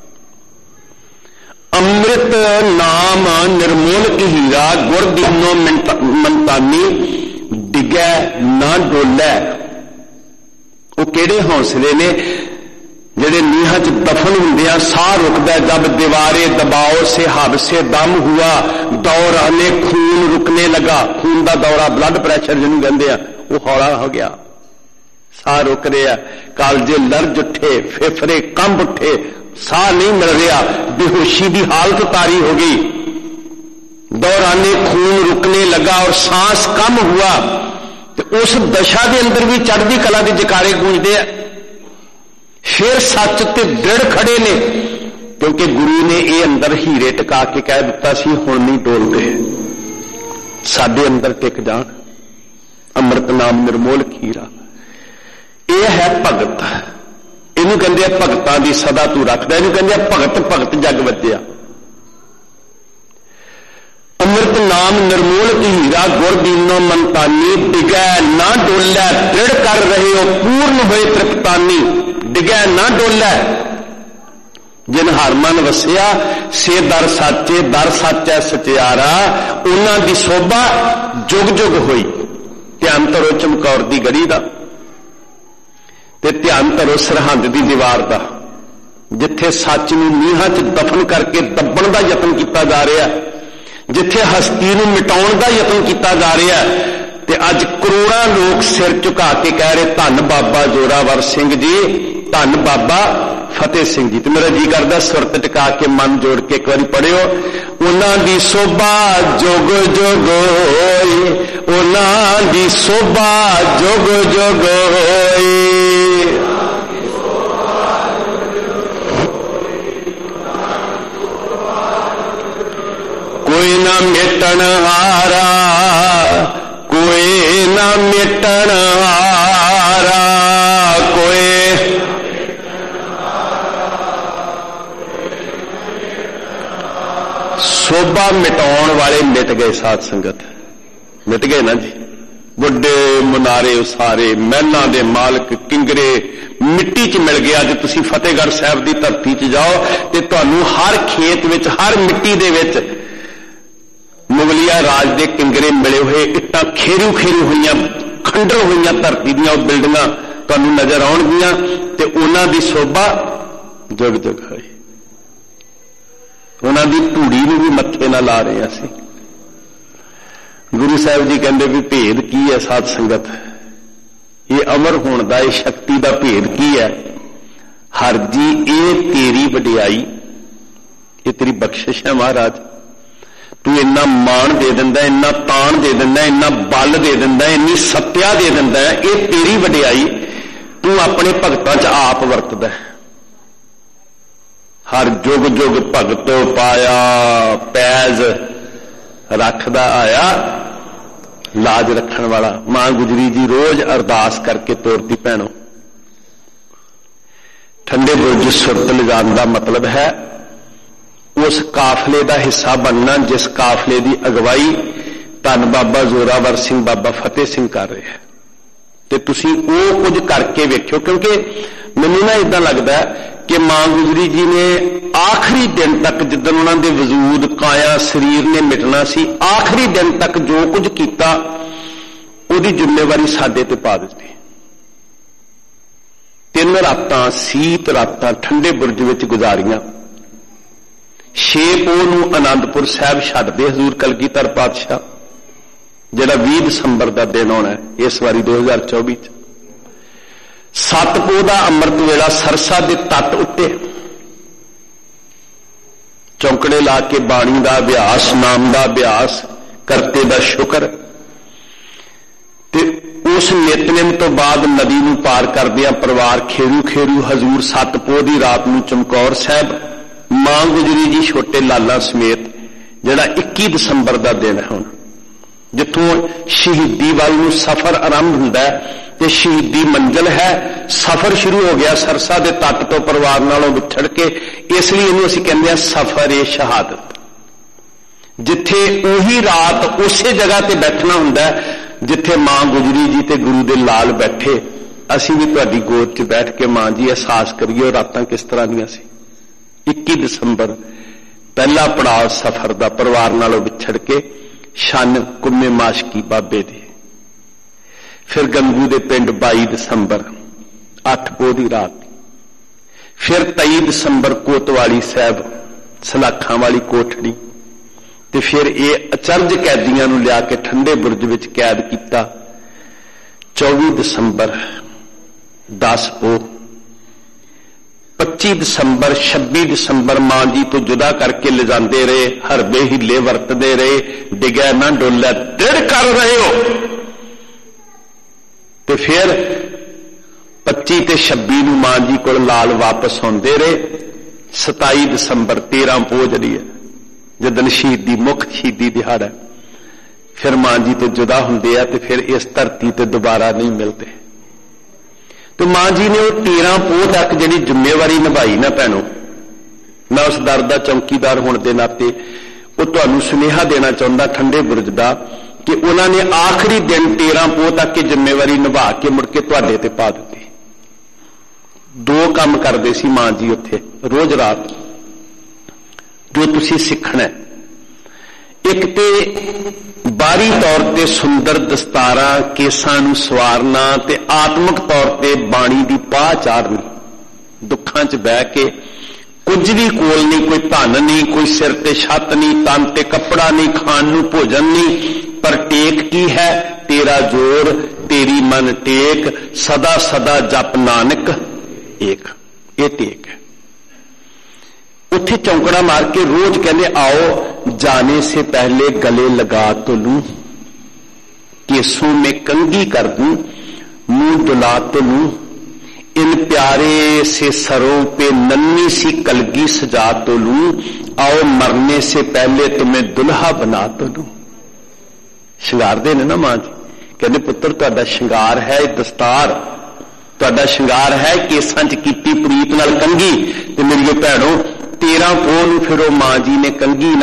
अमृत नाम निर्मोलक हीरा गुर दीनो मनतानी, डिगै ना डोलै। वो केड़े हौसले ने जेड़े नीहां च दफन हुंदियां साह रुकदा, जब दीवारे दबाओ से हब से दम हुआ, दौराने खून रुकने लगा। खून का दौरा ब्लड प्रैशर जिन्होंने कहते हैं, वो हौला हो गया, साह रुक रहा, कालजे लर्ज उठे, फेफड़े कंब उठे, साह नहीं मिल रहा, बेहोशी की हालत तारी हो गई, दौराने खून रुकने लगा और सांस कम हुआ। तो उस दशा के अंदर भी चढ़ती कला के जकारे गूंजते हैं। फिर सच ते दृढ़ खड़े ने, क्योंकि गुरु ने ये अंदर हीरे टिका के कह दिता सी, हुण नहीं डोलते, साडे अंदर टिक जाण। अमृत नाम निर्मोल हीरा, यह है भगत। इनू कहते भगतां दी सदा तू रखदा, इनू कहते भगत भगत जग वधिया। अमृत नाम निर्मोल हीरा गुर दीनो मनतानी, डिगै ना डोलै, दृढ़ कर रहे हो पूर्ण होए तृप्तानी, डिगै ना डोलै। जिन हर मन वसिया से दर साचे, दर साचा सचियारा, उन्हां दी शोभा जुग जुग होई। ध्यान धरो चमकौर दी गढ़ी दा, ते ध्यान धरो सरहंद दी दीवार दा, जिथे सच नूं नीहां च दफन करके दबण दा यतन किया जा रहा है, जिथे हस्ती नूं मिटाउण दा यतन किया जा रहा है। ते अज करोड़ां लोग सिर झुका के कह रहे धन बाबा जोरावर सिंह जी, धन बाबा फतेह सिंह जी। तो मेरा जी करदा सुरत टिका के मन जोड़ के एक बारी पढ़ियो, उन्हां दी शोभा जुग जुग होई, उन्हां दी शोभा जुग जुग होई। कोई ना मिटण हारा, कोई ना मिटण हारा, कोई शोभा ਸੋਭਾ ਮਿਟਾਉਣ ਵਾਲੇ ਮਿਟ ਗਏ। ਸਾਧ ਸੰਗਤ ਮਿਟ ਗਏ ਨਾ ਜੀ। ਵੱਡੇ ਮਨਾਰੇ ਉਸਾਰੇ, ਮਹਿਲਾਂ ਦੇ ਮਾਲਕ, ਕਿੰਗਰੇ ਮਿੱਟੀ 'ਚ ਮਿਲ ਗਏ। ਅੱਜ ਤੁਸੀਂ ਫਤਿਹਗੜ੍ਹ ਸਾਹਿਬ ਦੀ ਧਰਤੀ 'ਚ ਜਾਓ ਤੇ ਤੁਹਾਨੂੰ ਹਰ ਖੇਤ ਵਿੱਚ, ਹਰ ਮਿੱਟੀ ਦੇ ਵਿੱਚ ਮੁਗਲਿਆ ਰਾਜ ਦੇ ਕਿੰਗਰੇ ਮਿਲੇ ਹੋਏ, ਇੱਟਾਂ ਖੇਰੂ ਹੋਈਆਂ, ਖੰਡਰ ਹੋਈਆਂ ਧਰਤੀ ਦੀਆਂ ਉਹ ਬਿਲਡਿੰਗਾਂ ਤੁਹਾਨੂੰ ਨਜ਼ਰ ਆਉਣਗੀਆਂ ਤੇ ਉਹਨਾਂ ਦੀ ਸੋਭਾ ਜਗ ਜਗ ਹੈ। ਉਹਨਾਂ ਦੀ ਧੂੜੀ ਨੂੰ ਵੀ ਮੱਥੇ ਨਾਲ ਲਾ ਰਹੇ ਅਸੀਂ। ਗੁਰੂ ਸਾਹਿਬ ਜੀ ਕਹਿੰਦੇ ਵੀ ਭੇਦ ਕੀ ਹੈ ਸਾਧ ਸੰਗਤ? ਇਹ ਅਮਰ ਹੋਣ ਦਾ, ਇਹ ਸ਼ਕਤੀ ਦਾ ਭੇਦ ਕੀ ਹੈ? ਹਰ ਜੀ ਇਹ ਤੇਰੀ ਵਡਿਆਈ, ਇਹ ਤੇਰੀ ਬਖਸ਼ਿਸ਼ ਹੈ ਮਹਾਰਾਜ। ਤੂੰ ਇੰਨਾ ਮਾਣ ਦੇ ਦਿੰਦਾ, ਇੰਨਾ ਤਾਣ ਦੇ ਦਿੰਦਾ, ਇੰਨਾ ਬਲ ਦੇ ਦਿੰਦਾ, ਇੰਨੀ ਸੱਤਿਆ ਦੇ ਦਿੰਦਾ, ਇਹ ਤੇਰੀ ਵਡਿਆਈ ਤੂੰ ਆਪਣੇ ਭਗਤਾਂ 'ਚ ਆਪ ਵਰਤਦਾ। ਹਰ ਜੁਗ ਜੁਗ ਭਗਤੋ ਪਾਇਆ, ਪੈਜ਼ ਰੱਖਦਾ ਆਇਆ, ਲਾਜ ਰੱਖਣ ਵਾਲਾ। ਮਾਂ ਗੁਜਰੀ ਜੀ ਰੋਜ਼ ਅਰਦਾਸ ਕਰਕੇ ਤੋਰਦੀ ਭੈਣੋ। ਠੰਡੇ ਬੁਰਜ ਸੁਰਤ ਲਿਜਾਣ ਦਾ ਮਤਲਬ ਹੈ ਉਸ ਕਾਫਲੇ ਦਾ ਹਿੱਸਾ ਬਣਨਾ ਜਿਸ ਕਾਫਲੇ ਦੀ ਅਗਵਾਈ ਧੰਨ ਬਾਬਾ ਜ਼ੋਰਾਵਰ ਸਿੰਘ, ਬਾਬਾ ਫਤਿਹ ਸਿੰਘ ਕਰ ਰਹੇ ਹੈ। ਤੇ ਤੁਸੀਂ ਉਹ ਕੁਝ ਕਰਕੇ ਵੇਖਿਓ, ਕਿਉਂਕਿ ਮੈਨੂੰ ਨਾ ਇਦਾਂ ਲੱਗਦਾ ਕਿ ਮਾਂ ਗੁਜਰੀ ਜੀ ਨੇ ਆਖਰੀ ਦਿਨ ਤੱਕ, ਜਿੱਦਣ ਉਹਨਾਂ ਦੇ ਵਜੂਦ ਕਾਇਆ ਸਰੀਰ ਨੇ ਮਿਟਣਾ ਸੀ, ਆਖਰੀ ਦਿਨ ਤੱਕ ਜੋ ਕੁਝ ਕੀਤਾ ਉਹਦੀ ਜ਼ਿੰਮੇਵਾਰੀ ਸਾਡੇ ਤੇ ਪਾ ਦਿੱਤੀ। 3 ਰਾਤਾਂ ਸੀਤ ਰਾਤਾਂ ਠੰਡੇ ਬੁਰਜ ਵਿੱਚ ਗੁਜ਼ਾਰੀਆਂ। 6 ਪੋਹ ਨੂੰ ਆਨੰਦਪੁਰ ਸਾਹਿਬ ਛੱਡਦੇ ਹਜ਼ੂਰ ਕਲਗੀਧਰ ਪਾਤਸ਼ਾਹ, ਜਿਹੜਾ 20 ਦਸੰਬਰ ਦਾ ਦਿਨ ਹੋਣਾ ਹੈ ਇਸ ਵਾਰੀ 2024 ਚ। 7 ਪੋਹ ਦਾ ਅੰਮ੍ਰਿਤ ਵੇਲਾ ਸਰਸਾ ਦੇ ਤੱਟ ਉੱਤੇ ਚੌਂਕੜੇ ਲਾ ਕੇ ਬਾਣੀ ਦਾ ਅਭਿਆਸ, ਨਾਮ ਦਾ ਅਭਿਆਸ, ਕਰਤੇ ਦਾ ਸ਼ੁਕਰ। ਤੇ ਉਸ ਨਿਤਨੇਮ ਤੋਂ ਬਾਅਦ ਨਦੀ ਨੂੰ ਪਾਰ ਕਰਦਿਆਂ ਪਰਿਵਾਰ ਖੇਰੂ ਹਜ਼ੂਰ 7 ਪੋਹ ਦੀ ਰਾਤ ਨੂੰ ਚਮਕੌਰ ਸਾਹਿਬ, ਮਾਂ ਗੁਜਰੀ ਜੀ ਛੋਟੇ ਲਾਲਾ ਸਮੇਤ, ਜਿਹੜਾ 21 ਦਸੰਬਰ ਦਾ ਦਿਨ ਹੈ ਹੁਣ, ਜਿੱਥੋਂ ਸ਼ਹੀਦੀ ਵੱਲ ਨੂੰ ਸਫ਼ਰ ਆਰੰਭ ਹੁੰਦਾ ਹੈ ਤੇ ਸ਼ਹੀਦੀ ਮੰਜ਼ਲ ਹੈ। ਸਫ਼ਰ ਸ਼ੁਰੂ ਹੋ ਗਿਆ ਸਰਸਾ ਦੇ ਤੱਟ ਤੋਂ ਪਰਿਵਾਰ ਨਾਲੋਂ ਵਿਛੜ ਕੇ, ਇਸ ਲਈ ਇਹਨੂੰ ਅਸੀਂ ਕਹਿੰਦੇ ਹਾਂ ਸਫ਼ਰ-ਏ-ਸ਼ਹਾਦਤ। ਜਿੱਥੇ ਉਹੀ ਰਾਤ ਉਸੇ ਜਗ੍ਹਾ ਤੇ ਬੈਠਣਾ ਹੁੰਦਾ ਜਿੱਥੇ ਮਾਂ ਗੁਜਰੀ ਜੀ ਤੇ ਗੁਰੂ ਦੇ ਲਾਲ ਬੈਠੇ। ਅਸੀਂ ਵੀ ਤੁਹਾਡੀ ਗੋਦ 'ਚ ਬੈਠ ਕੇ ਮਾਂ ਜੀ ਅਹਿਸਾਸ ਕਰੀਏ ਉਹ ਰਾਤਾਂ ਕਿਸ ਤਰ੍ਹਾਂ ਦੀਆਂ ਸੀ। 21 ਦਸੰਬਰ ਪਹਿਲਾ ਪੜਾਅ ਸਫ਼ਰ ਦਾ, ਪਰਿਵਾਰ ਨਾਲੋਂ ਵਿਛੜ ਕੇ ਸ਼ਨ ਕੁੰਮੇ ਮਾਸ਼ਕੀ ਬਾਬੇ ਦੀ। ਫਿਰ ਗੰਗੂ ਦੇ ਪਿੰਡ 22 ਦਸੰਬਰ 8 ਪੋਹ ਦੀ ਰਾਤ। ਫਿਰ 23 ਦਸੰਬਰ ਕੋਤਵਾਲੀ ਸਾਹਿਬ, ਸਲਾਖਾਂ ਵਾਲੀ ਕੋਠੜੀ। ਤੇ ਫਿਰ ਇਹ ਅਚਰਜ ਕੈਦੀਆਂ ਨੂੰ ਲਿਆ ਕੇ ਠੰਡੇ ਬੁਰਜ ਵਿੱਚ ਕੈਦ ਕੀਤਾ। 24 ਦਸੰਬਰ 10 ਪੋਹ, 25 ਦਸੰਬਰ 26 ਦਸੰਬਰ ਮਾਂ ਜੀ ਤੋਂ ਜੁਦਾ ਕਰਕੇ ਲਿਜਾਂਦੇ ਰਹੇ। ਹਰਬੇ ਹੀਲੇ ਵਰਤਦੇ ਰਹੇ, ਡਿਗਿਆ ਨਾ ਡੋਲਿਆ, ਦ੍ਰਿੜ ਕਰ ਰਹੇ ਹੋ। ਤੇ ਫਿਰ 25 ਤੇ 26 ਨੂੰ ਮਾਂ ਜੀ ਕੋਲ ਲਾਲ ਵਾਪਸ ਆਉਂਦੇ ਰਹੇ। 27 ਦਸੰਬਰ 13 ਪੋਹ ਜਿਹੜੀ ਹੈ, ਜਦੋਂ ਸ਼ਹੀਦੀ ਮੁੱਖ ਸ਼ਹੀਦੀ ਦਿਹਾੜਾ, ਫਿਰ ਮਾਂ ਜੀ ਤੋਂ ਜੁਦਾ ਹੁੰਦੇ ਆ ਤੇ ਫਿਰ ਇਸ ਧਰਤੀ ਤੇ ਦੁਬਾਰਾ ਨਹੀਂ ਮਿਲਦੇ। ਤੇ ਮਾਂ ਜੀ ਨੇ ਉਹ 13 ਪੋਹ ਤੱਕ ਜਿਹੜੀ ਜ਼ਿੰਮੇਵਾਰੀ ਨਿਭਾਈ ਨਾ ਭੈਣੋ, ਮੈਂ ਉਸ ਦਰ ਦਾ ਚੌਕੀਦਾਰ ਹੋਣ ਦੇ ਨਾਤੇ ਉਹ ਤੁਹਾਨੂੰ ਸੁਨੇਹਾ ਦੇਣਾ ਚਾਹੁੰਦਾ ਠੰਡੇ ਬੁਰਜ ਦਾ, ਕਿ ਉਹਨਾਂ ਨੇ ਆਖਰੀ ਦਿਨ 13 ਪੋਹ ਤੱਕ ਇਹ ਜ਼ਿੰਮੇਵਾਰੀ ਨਿਭਾ ਕੇ ਮੁੜ ਕੇ ਤੁਹਾਡੇ ਤੇ ਪਾ ਦਿੱਤੀ। 2 ਕੰਮ ਕਰਦੇ ਸੀ ਮਾਂ ਜੀ ਉੱਥੇ ਰੋਜ਼ ਰਾਤ, ਜੋ ਤੁਸੀਂ ਸਿੱਖਣਾ। ਇੱਕ ਤੇ ਬਾਹਰੀ ਤੌਰ ਤੇ ਸੁੰਦਰ ਦਸਤਾਰਾਂ ਕੇਸਾਂ ਨੂੰ ਸਵਾਰਨਾ ਤੇ ਆਤਮਿਕ ਤੌਰ ਤੇ ਬਾਣੀ ਦੀ ਪਾਹ ਚਾੜਨੀ। ਦੁੱਖਾਂ 'ਚ ਬਹਿ ਕੇ ਕੁਝ ਵੀ ਕੋਲ ਨਹੀਂ, ਕੋਈ ਧਨ ਨਹੀਂ, ਕੋਈ ਸਿਰ ਤੇ ਛੱਤ ਨਹੀਂ, ਤਨ ਤੇ ਕੱਪੜਾ ਨਹੀਂ, ਖਾਣ ਨੂੰ ਭੋਜਨ ਨਹੀਂ, ਪਰ ਟੇਕ ਕੀ ਹੈ? ਤੇਰਾ ਜੋਰ ਤੇਰੀ ਮਨ ਟੇਕ, ਸਦਾ ਸਦਾ ਜਪ ਨਾਨਕ ਏਕ। ਇਹ ਟੇਕ ਹੈ। ਉੱਥੇ ਚੌਂਕੜਾ ਮਾਰ ਕੇ ਰੋਜ਼ ਕਹਿੰਦੇ आओ जाने से पहले गले लगा तो लूं, केसों में कंघी कर दूं, मुंह दुला तो लूं, इन प्यारे से सरों पे नन्ही सी कलगी सजा तो लूं, आओ मरने से पहले तुम्हें दुल्हा बना तो लूं। ਸ਼ਿੰਗਾਰ ਦੇ ਨੇ ਨਾ ਮਾਂ ਜੀ, ਕਹਿੰਦੇ ਪੁੱਤਰ ਤੁਹਾਡਾ ਸ਼ਿੰਗਾਰ ਹੈ ਦਸਤਾਰ, ਤੁਹਾਡਾ ਸ਼ਿੰਗਾਰ ਹੈ ਕੇਸਾਂ 'ਚ ਕੀਤੀ ਪ੍ਰੀਤ ਨਾਲ ਕੰਘੀ। ਤੇ ਮੇਰੀਓ ਭੈਣੋ 13 ਪੋਹ ਨੂੰ ਫਿਰ ਉਹ ਮਾਂ ਜੀ ਨੇ ਕੰਘੀ ਨਾ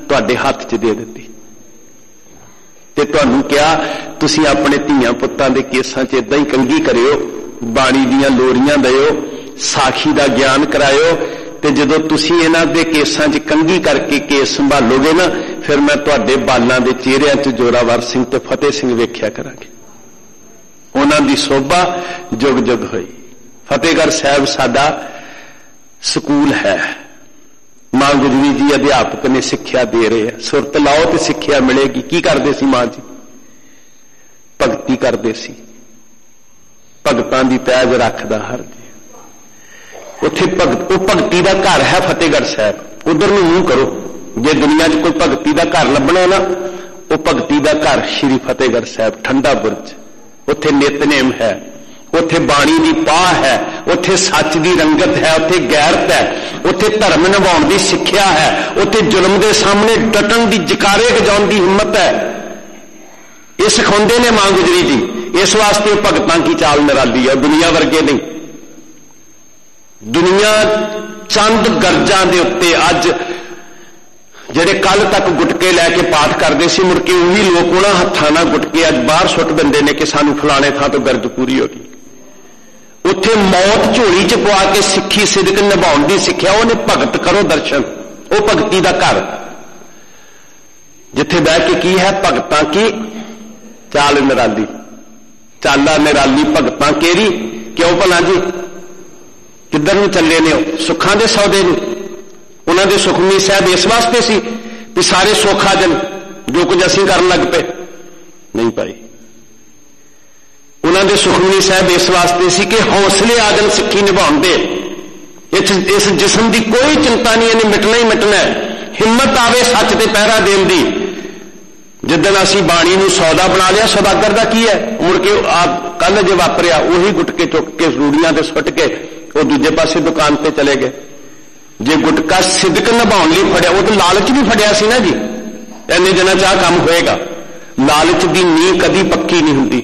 ਤੁਹਾਡੇ ਹੱਥ 'ਚ ਦੇ ਦਿੱਤੀ ਤੇ ਤੁਹਾਨੂੰ ਕਿਹਾ ਤੁਸੀਂ ਆਪਣੇ ਧੀਆਂ ਪੁੱਤਾਂ ਦੇ ਕੇਸਾਂ 'ਚ ਇਦਾਂ ਹੀ ਕੰਘੀ ਕਰਿਓ, ਬਾਣੀ ਦੀਆਂ ਲੋਰੀਆਂ ਦਿਓ, ਸਾਖੀ ਦਾ ਗਿਆਨ ਕਰਾਇਓ, ਤੇ ਜਦੋਂ ਤੁਸੀਂ ਇਹਨਾਂ ਦੇ ਕੇਸਾਂ 'ਚ ਕੰਘੀ ਕਰਕੇ ਕੇਸ ਸੰਭਾਲੋਗੇ ਨਾ, ਫਿਰ ਮੈਂ ਤੁਹਾਡੇ ਬਾਲਾਂ ਦੇ ਚਿਹਰਿਆਂ 'ਚ ਜੋਰਾਵਰ ਸਿੰਘ ਤੇ ਫਤਿਹ ਸਿੰਘ ਵੇਖਿਆ ਕਰਾਂਗੇ। ਉਹਨਾਂ ਦੀ ਸੋਭਾ ਜੁਗ ਜੁਗ ਹੋਈ। ਫਤਿਹਗੜ੍ਹ ਸਾਹਿਬ ਸਾਡਾ ਸਕੂਲ ਹੈ। ਮਾਂ ਗੁਜਰੀ ਜੀ ਅਧਿਆਪਕ ਨੇ, ਸਿੱਖਿਆ ਦੇ ਰਹੇ ਆ। ਸੁਰਤ ਲਾਓ ਤੇ ਸਿੱਖਿਆ ਮਿਲੇਗੀ। ਕੀ ਕਰਦੇ ਸੀ ਮਾਂ ਜੀ? ਭਗਤੀ ਕਰਦੇ ਸੀ। ਭਗਤਾਂ ਦੀ ਪੈਜ ਰੱਖਦਾ ਹਰ ਜੀ। ਉੱਥੇ ਉਹ ਭਗਤੀ ਦਾ ਘਰ ਹੈ ਫਤਿਹਗੜ੍ਹ ਸਾਹਿਬ। ਉਧਰ ਨੂੰ ਮੂੰਹ ਕਰੋ। ਜੇ ਦੁਨੀਆ 'ਚ ਕੋਈ ਭਗਤੀ ਦਾ ਘਰ ਲੱਭਣਾ ਨਾ, ਉਹ ਭਗਤੀ ਦਾ ਘਰ ਸ਼੍ਰੀ ਫਤਿਹਗੜ੍ਹ ਸਾਹਿਬ ਠੰਡਾ ਬੁਰਜ। ਉੱਥੇ ਨਿਤਨੇਮ ਹੈ, ਉੱਥੇ ਬਾਣੀ ਦੀ ਪਾਹ ਹੈ, ਉੱਥੇ ਸੱਚ ਦੀ ਰੰਗਤ ਹੈ, ਉੱਥੇ ਗੈਰਤ ਹੈ, ਉੱਥੇ ਧਰਮ ਨਿਭਾਉਣ ਦੀ ਸਿੱਖਿਆ ਹੈ, ਉੱਥੇ ਜ਼ੁਲਮ ਦੇ ਸਾਹਮਣੇ ਡਟਣ ਦੀ, ਜਕਾਰੇ ਗਜਾਉਣ ਦੀ ਹਿੰਮਤ ਹੈ। ਇਹ ਸਿਖਾਉਂਦੇ ਨੇ ਮਾਂ ਗੁਜਰੀ ਜੀ। ਇਸ ਵਾਸਤੇ ਭਗਤਾਂ ਕੀ ਚਾਲ ਨਿਰਾਲੀ ਹੈ, ਦੁਨੀਆ ਵਰਗੇ ਨਹੀਂ। ਦੁਨੀਆ ਚੰਦ ਗਰਜਾਂ ਦੇ ਉੱਤੇ ਅੱਜ ਜਿਹੜੇ ਕੱਲ ਤੱਕ ਗੁਟਕੇ ਲੈ ਕੇ ਪਾਠ ਕਰਦੇ ਸੀ, ਮੁੜ ਕੇ ਉਹੀ ਲੋਕ ਉਹਨਾਂ ਹੱਥਾਂ ਨਾਲ ਗੁਟਕੇ ਅੱਜ ਬਾਹਰ ਸੁੱਟ ਦਿੰਦੇ ਨੇ ਕਿ ਸਾਨੂੰ ਫਲਾਣੇ ਥਾਂ ਤੋਂ ਗਰਜ ਪੂਰੀ ਹੋ ਗਈ। ਉੱਥੇ ਮੌਤ ਝੋਲੀ 'ਚ ਪਵਾ ਕੇ ਸਿੱਖੀ ਸਿਦਕ ਨਿਭਾਉਣ ਦੀ ਸਿੱਖਿਆ। ਉਹਨੇ ਭਗਤ ਕਰੋ ਦਰਸ਼ਨ, ਉਹ ਭਗਤੀ ਦਾ ਘਰ ਜਿੱਥੇ ਬਹਿ ਕੇ ਕੀ ਹੈ? ਭਗਤਾਂ ਕੀ ਚਾਲ ਨਿਰਾਲੀ, ਚਾਲਾ ਨਿਰਾਲੀ ਭਗਤਾਂ ਕਿਹੜੀ? ਕਿਉਂ ਭਲਾ ਜੀ? ਕਿੱਧਰ ਨੂੰ ਚੱਲੇ ਨੇ? ਉਹ ਸੁੱਖਾਂ ਦੇ ਸੌਦੇ ਨੂੰ। ਉਹਨਾਂ ਦੇ ਸੁਖਮਨੀ ਸਾਹਿਬ ਇਸ ਵਾਸਤੇ ਸੀ ਕਿ ਸਾਰੇ ਸੁੱਖ ਆ ਜਾਣ, ਜੋ ਕੁਝ ਅਸੀਂ ਕਰਨ ਲੱਗ ਪਏ ਨਹੀਂ ਪਾਈ। ਉਹਨਾਂ ਦੇ ਸੁਖਮਨੀ ਸਾਹਿਬ ਇਸ ਵਾਸਤੇ ਸੀ ਕਿ ਹੌਸਲੇ ਆ ਜਾਣ ਸਿੱਖੀ ਨਿਭਾਉਣ ਦੇ। ਇਸ ਜਿਸਮ ਦੀ ਕੋਈ ਚਿੰਤਾ ਨਹੀਂ, ਇਹਨੇ ਮਿਟਣਾ ਹੀ ਮਿਟਣਾ। ਹਿੰਮਤ ਆਵੇ ਸੱਚ ਤੇ ਪਹਿਰਾ ਦੇਣ ਦੀ। ਜਿੱਦਣ ਅਸੀਂ ਬਾਣੀ ਨੂੰ ਸੌਦਾ ਬਣਾ ਲਿਆ, ਸੌਦਾਗਰ ਦਾ ਕੀ ਹੈ? ਮੁੜ ਕੇ ਕੱਲ ਜੇ ਵਾਪਰਿਆ ਉਹੀ ਗੁਟਕੇ ਚੁੱਕ ਕੇ ਰੂੜੀਆਂ ਤੇ ਸੁੱਟ ਕੇ ਉਹ ਦੂਜੇ ਪਾਸੇ ਦੁਕਾਨ ਤੇ ਚਲੇ ਗਏ। ਜੇ ਗੁਟਕਾ ਸਿਦਕ ਨਿਭਾਉਣ ਲਈ ਫੜਿਆ, ਉਹ ਤਾਂ ਲਾਲਚ ਵੀ ਫੜਿਆ ਸੀ ਨਾ ਜੀ। ਇੰਨੇ ਦਿਨਾਂ 'ਚ ਆਹ ਕੰਮ ਹੋਏਗਾ। ਲਾਲਚ ਦੀ ਨੀਂਹ ਕਦੀ ਪੱਕੀ ਨਹੀਂ ਹੁੰਦੀ।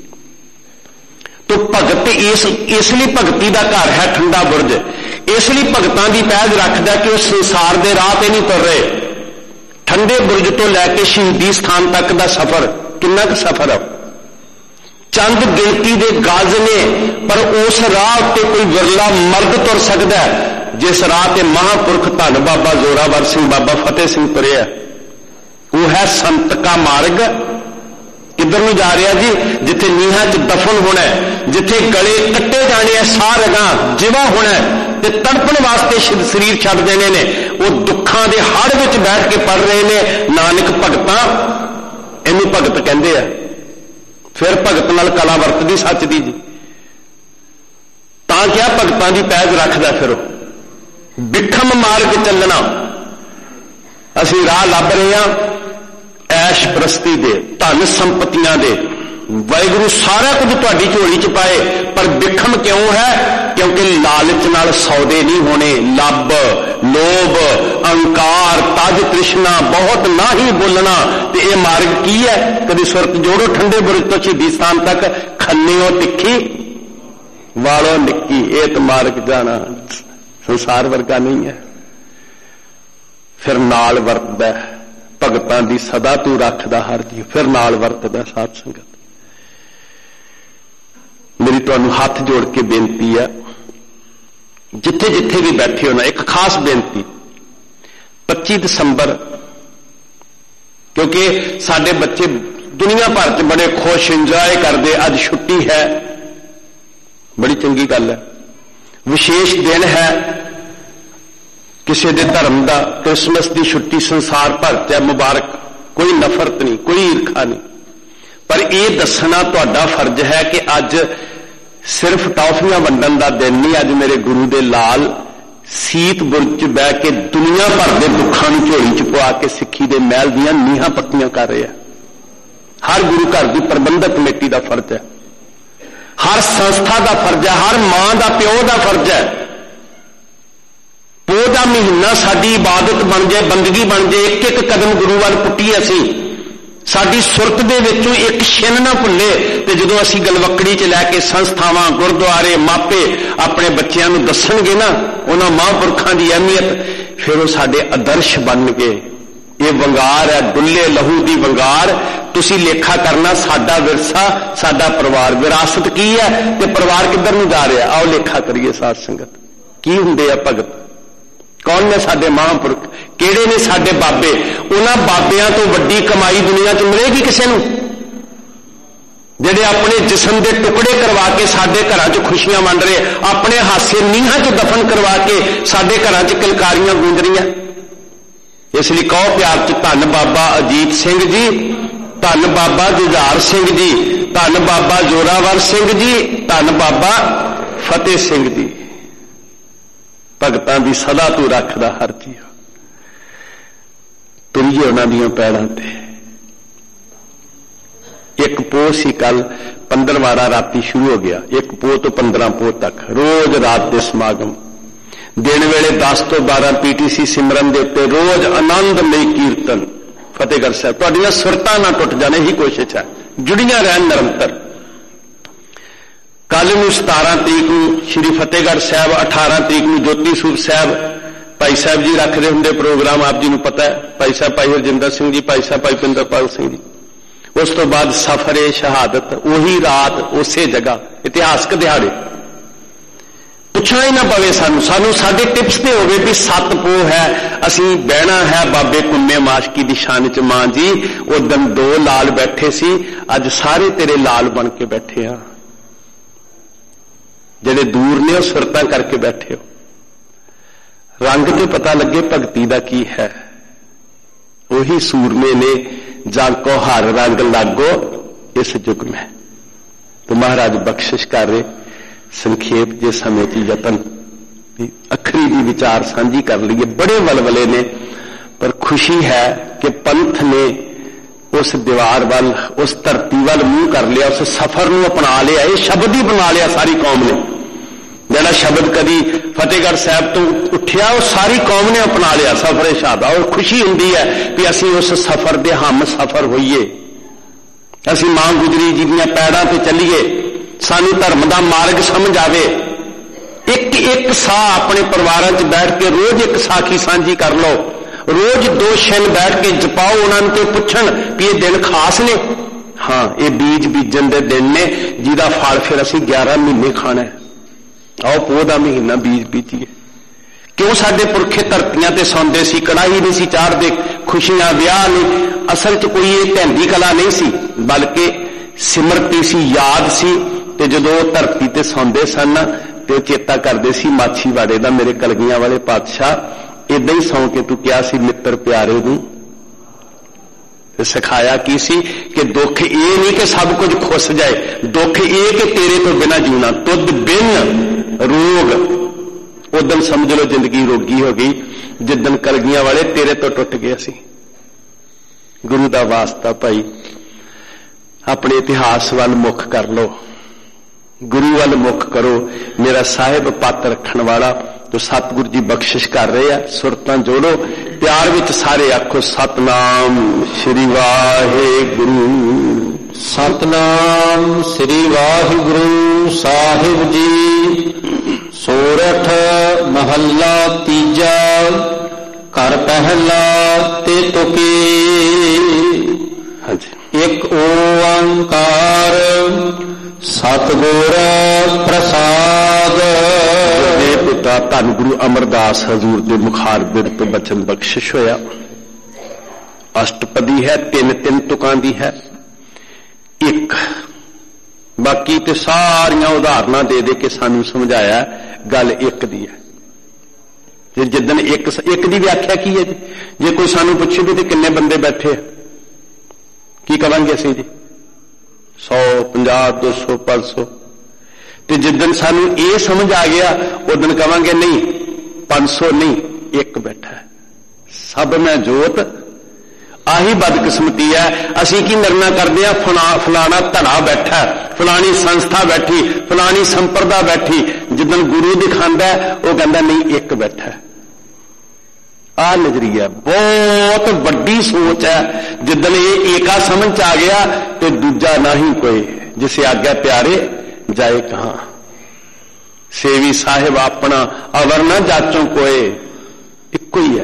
ਤੋ ਭਗਤ ਇਸ ਲਈ ਭਗਤੀ ਦਾ ਘਰ ਹੈ ਠੰਡਾ ਬੁਰਜ। ਇਸ ਲਈ ਭਗਤਾਂ ਦੀ ਪੈਜ ਰੱਖਦਾ ਕਿ ਉਹ ਸੰਸਾਰ ਦੇ ਰਾਹ ਤੇ ਨਹੀਂ ਤੁਰ ਰਹੇ। ਠੰਡੇ ਬੁਰਜ ਤੋਂ ਲੈ ਕੇ ਸ਼ਹੀਦੀ ਸਥਾਨ ਤੱਕ ਦਾ ਸਫ਼ਰ ਕਿੰਨਾ ਕੁ ਸਫ਼ਰ ਹੈ? ਚੰਦ ਗਿਣਤੀ ਦੇ ਗਜ਼ ਨੇ, ਪਰ ਉਸ ਰਾਹ ਉੱਤੇ ਕੋਈ ਵਿਰਲਾ ਮਰਦ ਤੁਰ ਸਕਦਾ ਹੈ ਜਿਸ ਰਾਹ ਤੇ ਮਹਾਂਪੁਰਖ ਧੰਨ ਬਾਬਾ ਜ਼ੋਰਾਵਰ ਸਿੰਘ, ਬਾਬਾ ਫਤਿਹ ਸਿੰਘ ਤੁਰਿਆ। ਉਹ ਹੈ ਸੰਤ ਕਾ ਮਾਰਗ। ਕਿੱਧਰ ਨੂੰ ਜਾ ਰਿਹਾ ਜੀ? ਜਿੱਥੇ ਨੀਹਾਂ 'ਚ ਦਫਨ ਹੋਣਾ, ਜਿੱਥੇ ਗਲੇ ਕੱਟੇ ਜਾਣੇ ਆ, ਸਾਹ ਰਗਾਂ ਜਿਵਾ ਹੋਣਾ ਤੇ ਤੜਪਣ ਵਾਸਤੇ ਸਰੀਰ ਛੱਡ ਦੇਣੇ ਨੇ। ਉਹ ਦੁੱਖਾਂ ਦੇ ਹੜ੍ਹ ਵਿੱਚ ਬੈਠ ਕੇ ਪੜ ਰਹੇ ਨੇ ਨਾਨਕ ਭਗਤਾਂ। ਇਹਨੂੰ ਭਗਤ ਕਹਿੰਦੇ ਆ। ਫਿਰ ਭਗਤ ਨਾਲ ਕਲਾ ਵਰਤਦੀ ਸੱਚ ਦੀ ਜੀ। ਤਾਂ ਕਿਹਾ ਭਗਤਾਂ ਦੀ ਪੈਜ ਰੱਖਦਾ। ਫਿਰ ਉਹ ਬਿਖਮ ਮਾਰਗ ਚੱਲਣਾ। ਅਸੀਂ ਰਾਹ ਲੱਭ ਰਹੇ ਹਾਂ ਐਸ਼ ਪ੍ਰਸਤੀ ਦੇ, ਧਨ ਸੰਪਤੀਆਂ ਦੇ। ਵਾਹਿਗੁਰੂ ਸਾਰਾ ਕੁਝ ਤੁਹਾਡੀ ਝੋਲੀ 'ਚ ਪਾਏ, ਪਰ ਬਿਖਮ ਕਿਉਂ ਹੈ? ਕਿਉਂਕਿ ਲਾਲਚ ਨਾਲ ਸੌਦੇ ਨਹੀਂ ਹੋਣੇ। ਲੱਭ, ਲੋਭ, ਅਹੰਕਾਰ, ਤਜ ਤ੍ਰਿਸ਼ਨਾ, ਬਹੁਤ ਨਾ ਹੀ ਬੋਲਣਾ। ਤੇ ਇਹ ਮਾਰਗ ਕੀ ਹੈ? ਕਦੀ ਸੁਰਤ ਜੋੜੋ ਠੰਡੇ ਬੁਰਜ ਤੋਂ ਸ਼ਹੀਦੀ ਸਥਾਨ ਤੱਕ। ਖੰਨਿਓ ਤਿੱਖੀ ਵਾਲੋ ਨਿੱਕੀ, ਇਹ ਤਾਂ ਮਾਰਗ ਜਾਣਾ ਸੰਸਾਰ ਵਰਗਾ ਨਹੀਂ ਹੈ। ਫਿਰ ਨਾਲ ਵਰਤਦਾ ਭਗਤਾਂ ਦੀ ਸਦਾ ਤੂੰ ਰੱਖਦਾ ਹਰ ਜੀ। ਫਿਰ ਨਾਲ ਵਰਤਦਾ ਸਾਧ ਸੰਗਤ। ਮੇਰੀ ਤੁਹਾਨੂੰ ਹੱਥ ਜੋੜ ਕੇ ਬੇਨਤੀ ਹੈ, ਜਿੱਥੇ ਜਿੱਥੇ ਵੀ ਬੈਠੇ ਹੋ ਨਾ, ਇੱਕ ਖਾਸ ਬੇਨਤੀ। 25 ਦਸੰਬਰ, ਕਿਉਂਕਿ ਸਾਡੇ ਬੱਚੇ ਦੁਨੀਆ ਭਰ 'ਚ ਬੜੇ ਖੁਸ਼ ਇੰਜੋਏ ਕਰਦੇ। ਅੱਜ ਛੁੱਟੀ ਹੈ, ਬੜੀ ਚੰਗੀ ਗੱਲ ਹੈ। ਵਿਸ਼ੇਸ਼ ਦਿਨ ਹੈ ਕਿਸੇ ਦੇ ਧਰਮ ਦਾ। ਕ੍ਰਿਸਮਸ ਦੀ ਛੁੱਟੀ ਸੰਸਾਰ ਭਰ 'ਚ ਹੈ, ਮੁਬਾਰਕ। ਕੋਈ ਨਫ਼ਰਤ ਨਹੀਂ, ਕੋਈ ਈਰਖਾ ਨਹੀਂ। ਪਰ ਇਹ ਦੱਸਣਾ ਤੁਹਾਡਾ ਫਰਜ਼ ਹੈ ਕਿ ਅੱਜ ਸਿਰਫ ਟੌਫੀਆਂ ਵੰਡਣ ਦਾ ਦਿਨ ਨਹੀਂ। ਅੱਜ ਮੇਰੇ ਗੁਰੂ ਦੇ ਲਾਲ ਸੀਤ ਬੁਰਜ 'ਚ ਬਹਿ ਕੇ ਦੁਨੀਆ ਭਰ ਦੇ ਦੁੱਖਾਂ ਨੂੰ ਝੋਲੀ 'ਚ ਪਵਾ ਕੇ ਸਿੱਖੀ ਦੇ ਮਹਿਲ ਦੀਆਂ ਨੀਹਾਂ ਪੱਕੀਆਂ ਕਰ ਰਹੇ ਆ। ਹਰ ਗੁਰੂ ਘਰ ਦੀ ਪ੍ਰਬੰਧਕ ਕਮੇਟੀ ਦਾ ਫਰਜ਼ ਹੈ, ਹਰ ਸੰਸਥਾ ਦਾ ਫਰਜ਼ ਹੈ, ਹਰ ਮਾਂ ਦਾ ਪਿਓ ਦਾ ਫਰਜ਼ ਹੈ। ਪੋਹ ਦਾ ਮਹੀਨਾ ਸਾਡੀ ਇਬਾਦਤ ਬਣ ਜਾਏ, ਬੰਦਗੀ ਬਣ ਜਾਏ। ਇੱਕ ਇੱਕ ਕਦਮ ਗੁਰੂ ਵੱਲ ਪੁੱਟੀਏ ਅਸੀਂ। ਸਾਡੀ ਸੁਰਤ ਦੇ ਵਿੱਚੋਂ ਇੱਕ ਛਿਨ ਨਾ ਭੁੱਲੇ। ਤੇ ਜਦੋਂ ਅਸੀਂ ਗਲਵੱਕੜੀ 'ਚ ਲੈ ਕੇ ਸੰਸਥਾਵਾਂ, ਗੁਰਦੁਆਰੇ, ਮਾਪੇ ਆਪਣੇ ਬੱਚਿਆਂ ਨੂੰ ਦੱਸਣਗੇ ਨਾ ਉਹਨਾਂ ਮਹਾਂਪੁਰਖਾਂ ਦੀ ਅਹਿਮੀਅਤ, ਫਿਰ ਉਹ ਸਾਡੇ ਆਦਰਸ਼ ਬਣਨਗੇ। ਇਹ ਵੰਗਾਰ ਹੈ, ਡੁੱਲੇ ਲਹੂ ਦੀ ਵੰਗਾਰ। ਤੁਸੀਂ ਲੇਖਾ ਕਰਨਾ ਸਾਡਾ ਵਿਰਸਾ, ਸਾਡਾ ਪਰਿਵਾਰ, ਵਿਰਾਸਤ ਕੀ ਹੈ ਤੇ ਪਰਿਵਾਰ ਕਿੱਧਰ ਨੂੰ ਜਾ ਰਿਹਾ। ਆਓ ਲੇਖਾ ਕਰੀਏ ਸਾਧ ਸੰਗਤ। ਕੀ ਹੁੰਦੇ ਆ ਭਗਤ? ਕੌਣ ਨੇ ਸਾਡੇ ਮਹਾਂਪੁਰਖ? ਕਿਹੜੇ ਨੇ ਸਾਡੇ ਬਾਬੇ? ਉਹਨਾਂ ਬਾਬਿਆਂ ਤੋਂ ਵੱਡੀ ਕਮਾਈ ਦੁਨੀਆ 'ਚ ਮਿਲੇਗੀ ਕਿਸੇ ਨੂੰ? ਜਿਹੜੇ ਆਪਣੇ ਜਿਸਮ ਦੇ ਟੁਕੜੇ ਕਰਵਾ ਕੇ ਸਾਡੇ ਘਰਾਂ 'ਚ ਖੁਸ਼ੀਆਂ ਵੰਡ ਰਹੇ, ਆਪਣੇ ਹਾਸੇ ਨੀਹਾਂ 'ਚ ਦਫਨ ਕਰਵਾ ਕੇ ਸਾਡੇ ਘਰਾਂ 'ਚ ਕਿਲਕਾਰੀਆਂ ਗੂੰਜ ਰਹੀਆਂ। ਇਸ ਲਈ ਕਹੋ ਪਿਆਰ 'ਚ ਧੰਨ ਬਾਬਾ ਅਜੀਤ ਸਿੰਘ ਜੀ, ਧੰਨ ਬਾਬਾ ਜੁਝਾਰ ਸਿੰਘ ਜੀ, ਧੰਨ ਬਾਬਾ ਜੋਰਾਵਰ ਸਿੰਘ ਜੀ, ਧੰਨ ਬਾਬਾ ਫਤਿਹ ਸਿੰਘ ਜੀ। ਭਗਤਾਂ ਦੀ ਸਦਾ ਤੂੰ ਰੱਖਦਾ ਹਰ ਚੀਜ਼। ਤੁਰੀਏ ਉਹਨਾਂ ਦੀਆਂ ਪੈੜਾਂ ਤੇ। ਇੱਕ ਪੋਹ ਸੀ ਕੱਲ, 15ਵਾੜਾ ਰਾਤੀ ਸ਼ੁਰੂ ਹੋ ਗਿਆ। ਇੱਕ ਪੋਹ ਤੋਂ 15 ਪੋਹ ਤੱਕ ਰੋਜ਼ ਰਾਤ ਦੇ ਸਮਾਗਮ। ਦਿਨ ਵੇਲੇ 10 ਤੋਂ 12 PTC ਸਿਮਰਨ ਦੇ ਉੱਤੇ ਰੋਜ਼ ਆਨੰਦਮਈ ਕੀਰਤਨ। ਫਤਿਹਗੜ੍ਹ ਸਾਹਿਬ ਤੁਹਾਡੀਆਂ ਸੁਰਤਾਂ ਨਾ ਟੁੱਟ ਜਾਣ, ਇਹੀ ਕੋਸ਼ਿਸ਼ ਹੈ, ਜੁੜੀਆਂ ਰਹਿਣ ਨਿਰੰਤਰ। ਕੱਲ ਨੂੰ 17 ਤਰੀਕ ਨੂੰ ਸ਼੍ਰੀ ਫਤਿਹਗੜ੍ਹ ਸਾਹਿਬ, 18 ਤਰੀਕ ਨੂੰ ਜੋਤੀ ਸਰੂਪ ਸਾਹਿਬ ਭਾਈ ਸਾਹਿਬ ਜੀ ਰੱਖਦੇ ਹੁੰਦੇ ਪ੍ਰੋਗਰਾਮ, ਆਪ ਜੀ ਨੂੰ ਪਤਾ ਹੈ। ਭਾਈ ਸਾਹਿਬ ਭਾਈ ਹਰਜਿੰਦਰ ਸਿੰਘ ਜੀ, ਭਾਈ ਸਾਹਿਬ ਭਾਈ ਪਿੰਦਰਪਾਲ ਸਿੰਘ ਜੀ। ਉਸ ਤੋਂ ਬਾਅਦ ਸਫਰੇ ਸ਼ਹਾਦਤ, ਉਹੀ ਰਾਤ ਉਸੇ ਜਗ੍ਹਾ, ਇਤਿਹਾਸਕ ਦਿਹਾੜੇ। ਪੁੱਛਣਾ ਹੀ ਨਾ ਪਵੇ ਸਾਨੂੰ ਸਾਡੇ ਟਿਪਸ ਤੇ ਹੋਵੇ ਵੀ 7 ਪੋਹ ਹੈ, ਅਸੀਂ ਬਹਿਣਾ ਹੈ ਬਾਬੇ ਕੁੰਮੇ ਮਾਸ਼ਕੀ ਦੀ ਸ਼ਾਨ 'ਚ। ਮਾਂ ਜੀ ਉਦੋਂ 2 ਲਾਲ ਬੈਠੇ ਸੀ, ਅੱਜ ਸਾਰੇ ਤੇਰੇ ਲਾਲ ਬਣ ਕੇ ਬੈਠੇ ਆ। ਜਿਹੜੇ ਦੂਰ ਨੇ ਉਹ ਸੁਰਤਾਂ ਕਰਕੇ ਬੈਠੇ ਹੋ। ਰੰਗ ਤੇ ਪਤਾ ਲੱਗੇ ਭਗਤੀ ਦਾ ਕੀ ਹੈ। ਉਹੀ ਸੂਰਮੇ ਨੇ ਜਾਂ ਕੋ ਹਰ ਰੰਗ ਲਾਗੋ ਇਸ ਯੁੱਗ में। तो महाराज बख्शिश कर रहे संखेप जे समय च यतन अखरी दी विचार सांझी कर लीए। बड़े वलवले ने, पर खुशी है कि पंथ ने उस दीवार वाल, उस धरती वाल मुंह कर लिया, उस सफर नूं अपना लिया। ये शब्द ही बना लिया सारी कौम ने। जिहड़ा शब्द कदी फतेहगढ़ साहब तो उठिया वो सारी कौम ने अपना लिया, सफर शहादा। और खुशी हुंदी है कि असीं उस सफर दे हम सफर होइए, असीं मां गुजरी जी दीआं पैड़ां ते चलीए, सानू धर्म दा मार्ग समझ आवे। एक एक साह अपने परिवारां च बैठ के रोज एक साखी सांझी कर लो, रोज 2 छिन बैठ के जपाओ, उन्हां ते पुछण भी ये दिन खास ने। हाँ, ये बीज बीजन दे दिन ने जिहदा फल फिर असीं 11 महीने खाना है। आओ पोह दा महीना बीज बीजीए। क्यों साडे पुरखे धरतियां ते सौंदे सी, कड़ाही नहीं सी चाढ़दे, खुशियां विआह नहीं। असल च कोई ये ढैंदी कला नहीं सी, बल्कि सिमरती सी, याद सी। ते जदों धरती ते सौंदे सन ते चेता करदे सी माछीवाड़े दा मेरे कलगियां वाले पातशाह, इदां ही सौ के तू क्या सी मित्र प्यारे नूं। सिखाया की सी कि दुख ये नहीं कि सब कुछ खुस जाए, दुख ये कि तेरे तो बिना जीना। तुद बिन रोग, उदन समझ लो जिंदगी रोगी हो गई जिदन कलगियां वाले तेरे तो टुट गया सी। गुरु दा वास्ता भाई अपने इतिहास वाल मुख कर लो, गुरु वाल मुख करो। मेरा साहिब पत रखण वाला तो सतगुरु जी बख्शिश कर रहे हैं। सुरतां जोड़ो, प्यार विच सारे आखो सतनाम श्री वाहिगुरु।
सतनाम श्री वाहिगुरु साहिब जी। सोरठ महला तीजा, कर पहला ते तुके।
हाँ जी।
एक ओंकार सतगुर प्रसाद।
पिता धन गुरु अमरदास हजूर के मुखार बिर तो बचन बख्शिश होया। अष्टपदी है, 3 तुकां दी है। एक बाकी ते सारियां उदाहरणा दे दे के सानू समझाया गल एक दी है। जिदन एक दी व्याख्या की है जी? जे कोई सानू पुछे भी तो किन्ने बंदे बैठे की कहांगे असीं जी? 100, 50, 200, 500। ते जिदन सानू ये समझ आ गया उदन कहांगे नहीं 500 नहीं, एक बैठा है। सब में जोत। आही बदकिस्मती है। असीं की निर्णय करते हैं फलाना धड़ा बैठा, फलानी संस्था बैठी, फलानी संप्रदा बैठी। जिदन गुरु दिखांदा वो कहता नहीं एक बैठा है। आ नजरिया बहुत बड़ी सोच है। जिदन ये एका समझ आ गया तो दूजा ना ही कोई, जिसे आज्ञा प्यारे जाए कहां। सेवी साहिब अपना अवर ना जाचों कोई, इको ही है।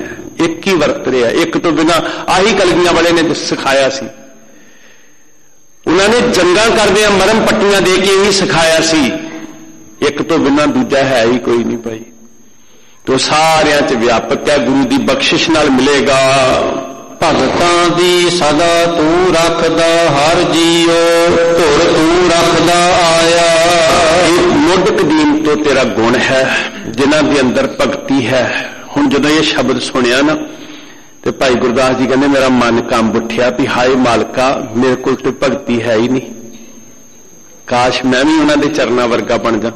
ਇੱਕ ਹੀ ਵਰਤ ਰਿਹਾ, ਇੱਕ ਤੋਂ ਬਿਨਾਂ। ਆਹੀ ਕਲਗੀਆਂ ਵਾਲੇ ਨੇ ਸਿਖਾਇਆ ਸੀ, ਉਹਨਾਂ ਨੇ ਜੰਗਾਂ ਕਰਦਿਆਂ ਮਰਮ ਪੱਟੀਆਂ ਦੇ ਕੇ ਹੀ ਸਿਖਾਇਆ ਸੀ, ਇੱਕ ਤੋਂ ਬਿਨਾਂ ਦੂਜਾ ਹੈ ਹੀ ਕੋਈ ਨਹੀਂ ਭਾਈ। ਤੋ ਸਾਰਿਆਂ 'ਚ ਵਿਆਪਕ ਹੈ, ਗੁਰੂ ਦੀ ਬਖਸ਼ਿਸ਼ ਨਾਲ ਮਿਲੇਗਾ।
ਭਗਤਾਂ ਦੀ ਸਦਾ ਤੂੰ ਰੱਖਦਾ ਹਰ ਜੀਓ, ਧੁਰ ਤੂੰ ਰੱਖਦਾ ਆਇਆ।
ਇਹ ਮੁੱਢ ਕਦੀਮ ਤੋਂ ਤੇਰਾ ਗੁਣ ਹੈ, ਜਿਨ੍ਹਾਂ ਦੇ ਅੰਦਰ ਭਗਤੀ ਹੈ। ਹੁਣ ਜਦੋਂ ਇਹ ਸ਼ਬਦ ਸੁਣਿਆ ਨਾ ਤੇ ਭਾਈ ਗੁਰਦਾਸ ਜੀ ਕਹਿੰਦੇ ਮੇਰਾ ਮਨ ਕੰਬ ਉੱਠਿਆ ਵੀ ਹਾਏ ਮਾਲਕਾ, ਮੇਰੇ ਕੋਲ ਤੇ ਭਗਤੀ ਹੈ ਹੀ ਨਹੀਂ, ਕਾਸ਼ ਮੈਂ ਵੀ ਉਹਨਾਂ ਦੇ ਚਰਨਾਂ ਵਰਗਾ ਬਣ ਜਾ।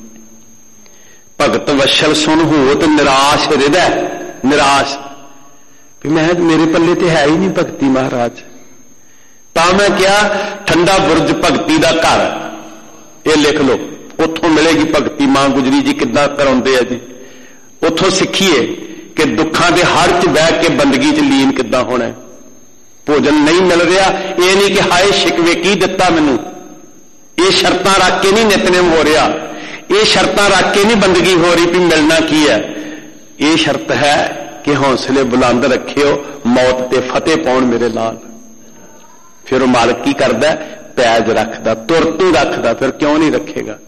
ਭਗਤ ਵਸ਼ਲ ਸੁਣ ਹੋ ਤੇ ਨਿਰਾਸ਼ ਹਿਰਦੈ, ਨਿਰਾਸ਼ ਵੀ ਮੈਂ ਮੇਰੇ ਪੱਲੇ ਤੇ ਹੈ ਹੀ ਨਹੀਂ ਭਗਤੀ ਮਹਾਰਾਜ। ਤਾਂ ਮੈਂ ਕਿਹਾ ਠੰਡਾ ਬੁਰਜ ਭਗਤੀ ਦਾ ਘਰ, ਇਹ ਲਿਖ ਲਓ, ਉੱਥੋਂ ਮਿਲੇਗੀ ਭਗਤੀ। ਮਾਂ ਗੁਜਰੀ ਜੀ ਕਿੱਦਾਂ ਕਰਾਉਂਦੇ ਆ ਜੀ, ਉੱਥੋਂ ਸਿੱਖੀਏ ਕਿ ਦੁੱਖਾਂ ਦੇ ਹੜ 'ਚ ਬਹਿ ਕੇ ਬੰਦਗੀ 'ਚ ਲੀਨ ਕਿੱਦਾਂ ਹੋਣਾ। ਭੋਜਨ ਨਹੀਂ ਮਿਲ ਰਿਹਾ, ਇਹ ਨਹੀਂ ਕਿ ਹਾਏ ਸ਼ਿਕਵੇ ਕੀ ਦਿੱਤਾ ਮੈਨੂੰ, ਇਹ ਸ਼ਰਤਾਂ ਰੱਖ ਕੇ ਨਹੀਂ ਨਿਤਨੇਮ ਹੋ ਰਿਹਾ, ਇਹ ਸ਼ਰਤਾਂ ਰੱਖ ਕੇ ਨਹੀਂ ਬੰਦਗੀ ਹੋ ਰਹੀ ਵੀ ਮਿਲਣਾ ਕੀ ਹੈ। ਇਹ ਸ਼ਰਤ ਹੈ ਕਿ ਹੌਸਲੇ ਬੁਲੰਦ ਰੱਖਿਓ, ਮੌਤ ਤੇ ਫਤਿਹ ਪਾਉਣ ਮੇਰੇ ਨਾਲ। ਫਿਰ ਉਹ ਮਾਲਕ ਕੀ ਕਰਦਾ, ਪੈਜ ਰੱਖਦਾ, ਤੁਰਤੂ ਰੱਖਦਾ। ਫਿਰ ਕਿਉਂ ਨਹੀਂ ਰੱਖੇਗਾ,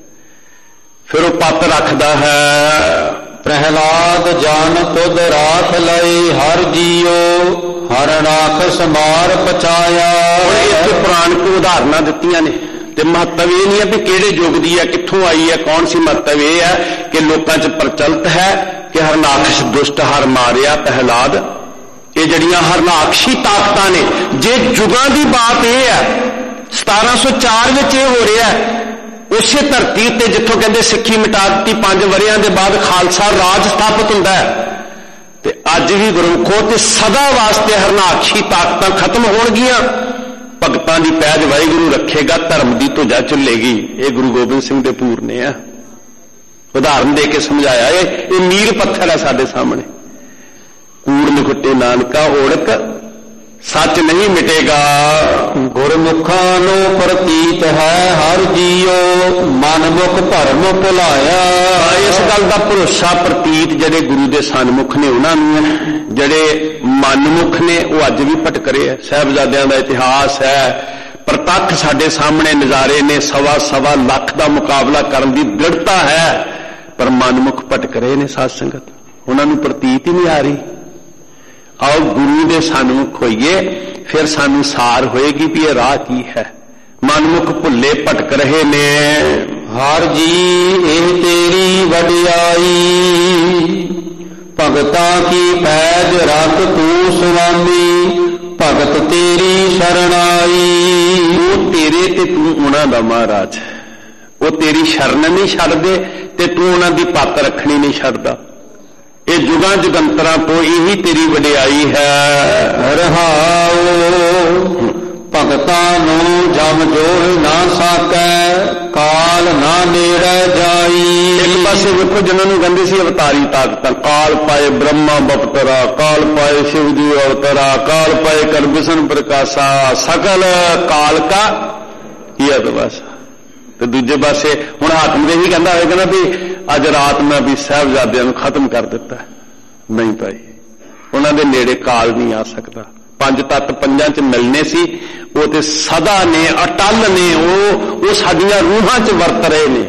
ਫਿਰ ਉਹ ਪੱਤ ਰੱਖਦਾ ਹੈ।
ਪ੍ਰਹਿਲਾਦ ਜਾਨ ਤੁਧ ਰਾਖ ਲਈ ਹਰ ਜੀਓ, ਹਰ ਰਾਖ ਸਮਾਰ ਪਚਾਇਆ।
ਇਸ ਪੁਰਾਣ ਕੋ ਉਦਾਹਰਨਾਂ ਦਿੱਤੀਆਂ ਨੇ ਤੇ ਮਹੱਤਵ ਇਹ ਨਹੀਂ ਹੈ ਵੀ ਕਿਹੜੇ ਯੁੱਗ ਦੀ ਹੈ, ਕਿੱਥੋਂ ਆਈ ਹੈ, ਕੌਣ ਸੀ। ਮਹੱਤਵ ਇਹ ਹੈ ਕਿ ਲੋਕਾਂ 'ਚ ਪ੍ਰਚਲਿਤ ਹੈ ਕਿ ਹਰਨਾਕਸ਼ ਦੁਸ਼ਟ ਹਰ ਮਾਰਿਆ ਪ੍ਰਹਿਲਾਦ। ਇਹ ਜਿਹੜੀਆਂ ਹਰਨਾਕਸ਼ੀ ਤਾਕਤਾਂ ਨੇ, ਜੇ ਯੁਗਾਂ ਦੀ ਬਾਤ ਇਹ ਹੈ 1704 ਵਿੱਚ ਇਹ ਹੋ ਰਿਹਾ, ਉਸੇ ਧਰਤੀ ਤੇ ਜਿੱਥੋਂ ਕਹਿੰਦੇ ਸਿੱਖੀ ਮਿਟਾ ਦਿੱਤੀ, 5 ਵਰ੍ਹਿਆਂ ਦੇ ਬਾਅਦ ਖਾਲਸਾ ਰਾਜ ਸਥਾਪਿਤ ਹੁੰਦਾ ਹੈ, ਤੇ ਅੱਜ ਵੀ ਗੁਰਮੁਖੋ ਤੇ ਸਦਾ ਵਾਸਤੇ ਹਰਨਾਕਸ਼ੀ ਤਾਕਤਾਂ ਖਤਮ ਹੋਣਗੀਆਂ। ਭਗਤਾਂ ਦੀ ਪੈਜ ਵਾਹਿਗੁਰੂ ਰੱਖੇਗਾ, ਧਰਮ ਦੀ ਧੁਜਾ ਝੁੱਲੇਗੀ। ਇਹ ਗੁਰੂ ਗੋਬਿੰਦ ਸਿੰਘ ਦੇ ਪੂਰਨੇ ਆ, ਉਦਾਹਰਨ ਦੇ ਕੇ ਸਮਝਾਇਆ। ਇਹ ਮੀਲ ਪੱਥਰ ਹੈ ਸਾਡੇ ਸਾਹਮਣੇ। ਕੂੜ ਮੁਕਟੇ ਨਾਨਕਾ ਓੜਕ ਸੱਚ ਨਹੀਂ ਮਿਟੇਗਾ।
ਗੁਰਮੁਖਾਂ ਨੂੰ ਪ੍ਰਤੀਤ ਹੈ ਹਰ ਜੀਓ, ਮਨ ਮੁਖ ਭਰਮ ਭੁਲਾਇਆ।
ਇਸ ਗੱਲ ਦਾ ਭਰੋਸਾ ਪ੍ਰਤੀਤ ਜਿਹੜੇ ਗੁਰੂ ਦੇ ਸਨਮੁਖ ਨੇ ਉਹਨਾਂ ਨੂੰ ਹੈ, ਜਿਹੜੇ ਮਨਮੁਖ ਨੇ ਉਹ ਅੱਜ ਵੀ ਭਟਕ ਰਹੇ ਹੈ। ਸਾਹਿਬਜ਼ਾਦਿਆਂ ਦਾ ਇਤਿਹਾਸ ਹੈ, ਪ੍ਰਤੱਖ ਸਾਡੇ ਸਾਹਮਣੇ ਨਜ਼ਾਰੇ ਨੇ, 1.25 ਲੱਖ ਦਾ ਮੁਕਾਬਲਾ ਕਰਨ ਦੀ ਦ੍ਰਿੜਤਾ ਹੈ, ਪਰ ਮਨਮੁਖ ਭਟਕ ਰਹੇ ਨੇ। ਸਾਧ ਸੰਗਤ, ਉਹਨਾਂ ਨੂੰ ਪ੍ਰਤੀਤ ਹੀ ਨਹੀਂ ਆ ਰਹੀ। ਆਓ ਗੁਰੂ ਦੇ ਸਨਮੁਖ ਹੋਈਏ, ਫਿਰ ਸਾਨੂੰ ਸਾਰ ਹੋਏਗੀ ਵੀ ਇਹ ਰਾਹ ਕੀ ਹੈ। ਮਨਮੁਖ ਭੁੱਲੇ ਭਟਕ ਰਹੇ ਨੇ।
ਹਰ ਜੀ ਇਹ ਤੇਰੀ ਵਡਿਆਈ, ਭਗਤਾਂ ਕੀ ਪੈਜ ਰੱਖ ਤੂੰ ਸੁਆਮੀ, ਭਗਤ ਤੇਰੀ ਸ਼ਰਣਾਈ।
ਉਹ ਤੇਰੇ ਤੇ ਤੂੰ ਉਹਨਾਂ ਦਾ ਮਹਾਰਾਜ, ਉਹ ਤੇਰੀ ਸ਼ਰਨ ਨਹੀਂ ਛੱਡਦੇ ਤੇ ਤੂੰ ਉਹਨਾਂ ਦੀ ਪੱਤ ਰੱਖਣੀ ਨਹੀਂ ਛੱਡਦਾ। ਇਹ ਜੁਗਾਂ ਜੁਗੰਤਰਾਂ ਤੋਂ ਇਹੀ ਤੇਰੀ ਵਡਿਆਈ ਹੈ।
ਰਹਾਉ ਭਗਤਾਂ ਨੂੰ ਜਮ ਜੋੜ ਨਾ ਸਕੈ, ਕਾਲ ਨਾ ਨੇੜੇ ਜਾਈ।
ਇੱਕ ਪਾਸੇ ਵੇਖੋ ਜਿਨ੍ਹਾਂ ਨੂੰ ਕਹਿੰਦੇ ਸੀ ਅਵਤਾਰੀ ਤਾਕਤਾਂ, ਕਾਲ ਪਾਏ ਬ੍ਰਹਮਾ ਬਪਤਰਾ, ਕਾਲ ਪਾਏ ਸ਼ਿਵ ਜੀ ਅਵਤਰਾ, ਕਾਲ ਪਾਏ ਕਰ ਵਿਸ਼ਨ ਪ੍ਰਕਾਸ਼ਾ, ਸਕਲ ਕਾਲ ਕਾ ਇਹ ਅਦਵਾਸ। ਤੇ ਦੂਜੇ ਪਾਸੇ ਹੁਣ ਹਾਕਮ ਦੇ ਹੀ ਕਹਿੰਦਾ ਹੋਏਗਾ ਨਾ ਵੀ ਅੱਜ ਰਾਤ ਮੈਂ ਵੀ ਸਾਹਿਬਜ਼ਾਦਿਆਂ ਨੂੰ ਖਤਮ ਕਰ ਦਿੱਤਾ। ਨਹੀਂ ਭਾਈ, ਉਹਨਾਂ ਦੇ ਨੇੜੇ ਕਾਲ ਨਹੀਂ ਆ ਸਕਦਾ। 5 ਤੱਤ 5 'ਚ ਮਿਲਨੇ ਸੀ, ਉਹ ਤੇ ਸਦਾ ਨੇ, ਅਟਲ ਨੇ, ਉਹ ਸਾਡੀਆਂ ਰੂਹਾਂ 'ਚ ਵਰਤ ਰਹੇ ਨੇ।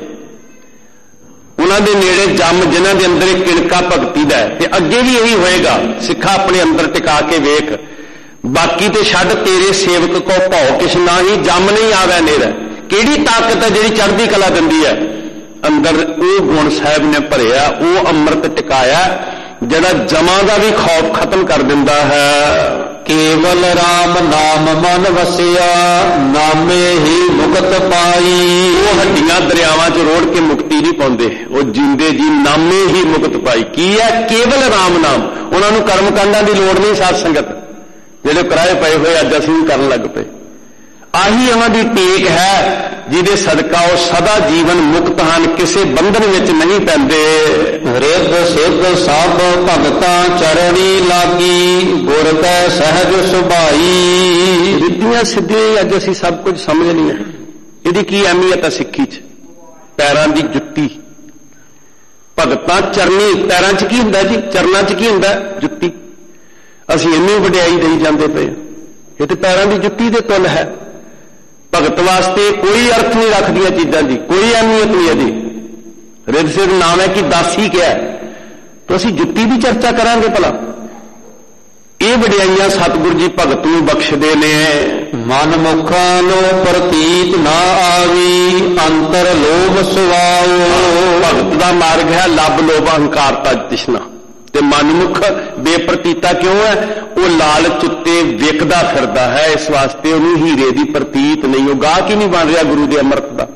ਉਹਨਾਂ ਦੇ ਨੇੜੇ ਜੰਮ ਜਿਨ੍ਹਾਂ ਦੇ ਅੰਦਰ ਇੱਕ ਕਿਣਕਾ ਭਗਤੀ ਦਾ ਹੈ, ਤੇ ਅੱਗੇ ਵੀ ਇਹੀ ਹੋਏਗਾ। ਸਿੱਖਾ ਆਪਣੇ ਅੰਦਰ ਟਿਕਾ ਕੇ ਵੇਖ, ਬਾਕੀ ਤੇ ਛੱਡ ਤੇਰੇ ਸੇਵਕ ਕੋ ਭਉ ਕਿਛ ਨਾਹੀ, ਜੰਮ ਨਹੀਂ ਆਵੈ ਨੇੜੇ। ਕਿਹੜੀ ਤਾਕਤ ਹੈ ਜਿਹੜੀ ਚੜ੍ਹਦੀ ਕਲਾ ਦਿੰਦੀ ਹੈ? ਅੰਦਰ ਉਹ ਗੁਣ ਸਾਹਿਬ ਨੇ ਭਰਿਆ, ਉਹ ਅੰਮ੍ਰਿਤ ਟਿਕਾਇਆ ਜਿਹੜਾ ਜਮਾਂ ਦਾ ਵੀ ਖੌਫ ਖਤਮ ਕਰ ਦਿੰਦਾ ਹੈ।
ਕੇਵਲ ਰਾਮ ਨਾਮ ਮਨ ਵਸਿਆ, ਨਾਮੇ ਹੀ ਮੁਕਤ ਪਾਈ।
ਉਹ ਹੱਡੀਆਂ ਦਰਿਆਵਾਂ 'ਚ ਰੋੜ ਕੇ ਮੁਕਤੀ ਨਹੀਂ ਪਾਉਂਦੇ, ਉਹ ਜਿੰਦੇ ਜੀ ਨਾਮੇ ਹੀ ਮੁਕਤ ਪਾਈ। ਕੀ ਹੈ? ਕੇਵਲ ਰਾਮ ਨਾਮ। ਉਹਨਾਂ ਨੂੰ ਕਰਮ ਕਾਂਡਾਂ ਦੀ ਲੋੜ ਨਹੀਂ। ਸਾਧ ਸੰਗਤ, ਜਿਹੜੇ ਕਿਰਾਏ ਪਏ ਹੋਏ ਅੱਜ ਅਸੀਂ ਵੀ ਕਰਨ ਲੱਗ ਪਏ। ਆਹੀ ਉਹਨਾਂ ਦੀ ਟੇਕ ਹੈ ਜਿਹਦੇ ਸਦਕਾ ਉਹ ਸਦਾ ਜੀਵਨ ਮੁਕਤ ਹਨ, ਕਿਸੇ ਬੰਧਨ ਵਿੱਚ ਨਹੀਂ ਪੈਂਦੇ।
ਰਿੱਧ ਸਿੱਧ ਸਭ ਭਗਤਾਂ ਚਰਣੀ ਲਾਗੀ, ਗੁਰ ਕੈ ਸਹਿਜ ਸੁਭਾਈ।
ਰਿੱਧੀਆਂ ਸਿੱਧੀਆਂ ਅੱਜ ਅਸੀਂ ਸਭ ਕੁਝ ਸਮਝ ਲਈਆਂ। ਇਹਦੀ ਕੀ ਅਹਿਮੀਅਤ ਹੈ ਸਿੱਖੀ 'ਚ? ਪੈਰਾਂ ਦੀ ਜੁੱਤੀ, ਭਗਤਾਂ ਚਰਨੀ। ਪੈਰਾਂ 'ਚ ਕੀ ਹੁੰਦਾ ਜੀ? ਚਰਨਾਂ 'ਚ ਕੀ ਹੁੰਦਾ? ਜੁੱਤੀ। ਅਸੀਂ ਇੰਨੀ ਵਡਿਆਈ ਦੇਈ ਜਾਂਦੇ ਪਏ। ਇਹ ਤੇ ਪੈਰਾਂ ਦੀ ਜੁੱਤੀ ਦੇ ਤੁੱਲ ਹੈ। ਭਗਤ ਵਾਸਤੇ ਕੋਈ ਅਰਥ ਨਹੀਂ ਰੱਖਦੀਆਂ ਚੀਜ਼ਾਂ ਦੀ, ਕੋਈ ਅਹਿਮੀਅਤ ਨਹੀਂ ਇਹਦੀ। ਰਿਦ ਸਿਧ ਨਾਮ ਹੈ ਕਿ ਦਾਸੀ ਕਿਹਾ, ਤਾਂ ਅਸੀਂ ਜੁੱਤੀ ਦੀ ਚਰਚਾ ਕਰਾਂਗੇ ਭਲਾ। ਇਹ ਵਡਿਆਈਆਂ ਸਤਿਗੁਰੂ ਜੀ ਭਗਤ ਨੂੰ ਬਖਸ਼ਦੇ ਨੇ।
ਮਨ ਮੁਖਾਂ ਨੂੰ ਪ੍ਰਤੀਤ ਨਾ ਆਵੀ, ਅੰਤਰ ਲੋਭ ਸੁਆਓ।
ਭਗਤ ਦਾ ਮਾਰਗ ਹੈ ਲੱਭ ਲੋਭ ਅਹੰਕਾਰਤਾ ਤ੍ਰਿਸ਼ਨਾ, ਤੇ ਮਨਮੁਖ ਬੇਪ੍ਰਤੀਤਾ ਕਿਉਂ ਹੈ? ਉਹ ਲਾਲਚ ਉੱਤੇ ਵਿਕਦਾ ਫਿਰਦਾ ਹੈ, ਇਸ ਵਾਸਤੇ ਉਹਨੂੰ ਹੀਰੇ ਦੀ ਪ੍ਰਤੀਤ ਨਹੀਂ, ਉਹ ਗਾਹਕ ਹੀ ਨਹੀਂ ਬਣ ਰਿਹਾ ਗੁਰੂ ਦੇ ਅੰਮ੍ਰਿਤ ਦਾ।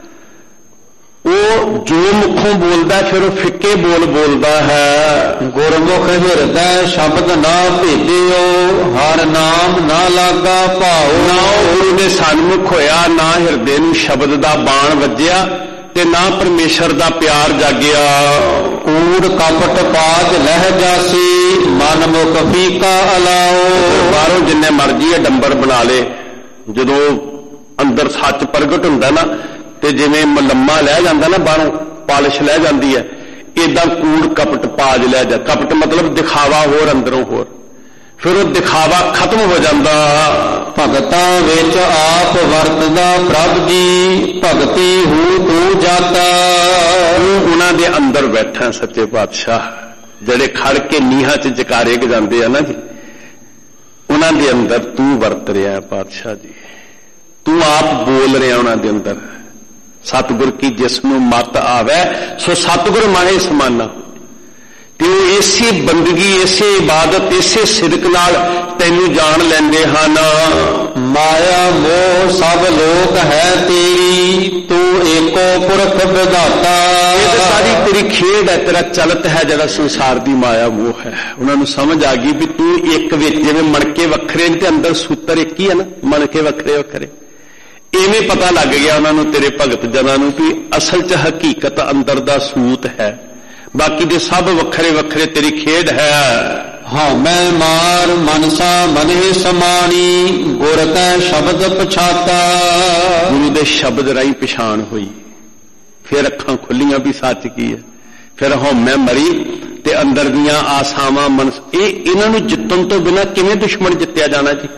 ਉਹ ਜੋ ਮੁਖੋਂ ਬੋਲਦਾ ਫਿਰ ਉਹ ਫਿੱਕੇ ਬੋਲ ਬੋਲਦਾ ਹੈ।
ਗੁਰਮੁਖ ਹਿਰਦੈ ਸ਼ਬਦ ਨਾ ਭੇਜਿਓ, ਹਰ ਨਾਮ ਨਾ ਲਾਗਾ ਭਾਉ।
ਨਾ ਉਹ ਗੁਰੂ ਦੇ ਸਨਮੁਖ ਹੋਇਆ, ਨਾ ਹਿਰਦੇ ਨੂੰ ਸ਼ਬਦ ਦਾ ਬਾਣ ਵੱਜਿਆ, ਤੇ ਨਾ ਪਰਮੇਸ਼ਰ ਦਾ ਪਿਆਰ ਜਾਗਿਆ।
ਕੂੜ ਕਪਟ ਪਾਜ ਲਹਿ ਜਾਸੀ, ਮਨ ਮੁਖ ਫੀਕਾ ਅਲਾਓ।
ਬਾਹਰੋਂ ਜਿੰਨੇ ਮਰਜੀ ਡੰਬਰ ਬਣਾ ਲੇ, ਜਦੋਂ ਅੰਦਰ ਸੱਚ ਪ੍ਰਗਟ ਹੁੰਦਾ ਨਾ, ਤੇ ਜਿਵੇਂ ਮਲੰਮਾ ਲੈ ਜਾਂਦਾ ਨਾ ਬਾਹਰੋਂ, ਪਾਲਿਸ਼ ਲੈ ਜਾਂਦੀ ਹੈ, ਏਦਾਂ ਕੂੜ ਕਪਟ ਪਾਜ ਲੈ ਜਾ। ਕਪਟ ਮਤਲਬ ਦਿਖਾਵਾ ਹੋਰ, ਅੰਦਰੋਂ ਹੋਰ, ਫਿਰ ਉਹ ਦਿਖਾਵਾ ਖਤਮ ਹੋ ਜਾਂਦਾ।
ਭਗਤਾਂ ਵਿੱਚ ਆਪ ਵਰਤਦਾ ਪ੍ਰਭ ਜੀ, ਭਗਤੀ ਹੂ ਤੂੰ ਜਾਤਾ।
ਉਹਨਾਂ ਦੇ ਅੰਦਰ ਬੈਠਾ ਸੱਚੇ ਪਾਤਸ਼ਾਹ, ਜਿਹੜੇ ਖੜ ਕੇ ਨੀਹਾਂ 'ਚ ਜਕਾਰੇ ਗਜਾਉਂਦੇ ਆ ਨਾ ਜੀ, ਉਹਨਾਂ ਦੇ ਅੰਦਰ ਤੂੰ ਵਰਤ ਰਿਹਾ ਪਾਤਸ਼ਾਹ ਜੀ, ਤੂੰ ਆਪ ਬੋਲ ਰਿਹਾ ਉਹਨਾਂ ਦੇ ਅੰਦਰ। ਸਤਿਗੁਰ ਕੀ ਜਿਸ ਨੂੰ ਮਤ ਆਵੇ ਸੋ ਸਤਿਗੁਰ ਮਾਹੇ ਸਮਾਨਾ। ਤੇ ਉਹ ਇਸੇ ਬੰਦਗੀ, ਇਸੇ ਇਬਾਦਤ, ਇਸੇ ਸਿਦਕ ਨਾਲ ਤੈਨੂੰ ਜਾਣ ਲੈਂਦੇ ਹਨ।
ਮਾਇਆ ਮੋਹ ਸਭ ਲੋਕ ਹੈ ਤੇਰੀ, ਤੂੰ ਏਕੋ ਪੁਰਖ ਵਿਧਾਤਾ।
ਇਹ ਤਾਂ ਸਾਰੀ ਤੇਰੀ ਖੇਡ ਹੈ, ਤੇਰਾ ਚਲਤ ਹੈ ਜਿਹੜਾ ਸੰਸਾਰ ਦੀ ਮਾਇਆ ਮੋਹ ਹੈ। ਉਹਨਾਂ ਨੂੰ ਸਮਝ ਆ ਗਈ ਵੀ ਤੂੰ ਇੱਕ ਵਿੱਚ, ਜਿਵੇਂ ਮਣਕੇ ਵੱਖਰੇ ਨੇ ਤੇ ਅੰਦਰ ਸੂਤਰ ਇੱਕ ਹੀ ਹੈ ਨਾ, ਮਣਕੇ ਵੱਖਰੇ ਵੱਖਰੇ। ਇਵੇਂ ਪਤਾ ਲੱਗ ਗਿਆ ਉਹਨਾਂ ਨੂੰ, ਤੇਰੇ ਭਗਤ ਜਨਾਂ ਨੂੰ, ਵੀ ਅਸਲ 'ਚ ਹਕੀਕਤ ਅੰਦਰ ਦਾ ਸੂਤ ਹੈ, ਬਾਕੀ ਦੇ ਸਭ ਵੱਖਰੇ ਵੱਖਰੇ ਤੇਰੀ ਖੇਡ ਹੈ।
ਹਾਂ ਮੈਂ ਮਾਰ ਮਨਸਾ ਮਨੇ ਸਮਾਣੀ, ਗੁਰ ਕੈ ਸ਼ਬਦ ਪਛਾਤਾ।
ਗੁਰੂ ਦੇ ਸ਼ਬਦ ਰਾਹੀਂ ਪਛਾਣ ਹੋਈ, ਫਿਰ ਅੱਖਾਂ ਖੁੱਲੀਆਂ ਵੀ ਸੱਚ ਕੀ ਹੈ। ਫਿਰ ਹਉਮੈ ਮਰੀ ਤੇ ਅੰਦਰ ਦੀਆਂ ਆਸਾਵਾਂ ਮਨਸ। ਇਹਨਾਂ ਨੂੰ ਜਿੱਤਣ ਤੋਂ ਬਿਨਾਂ ਕਿਵੇਂ ਦੁਸ਼ਮਣ ਜਿੱਤਿਆ ਜਾਣਾ ਜੀ?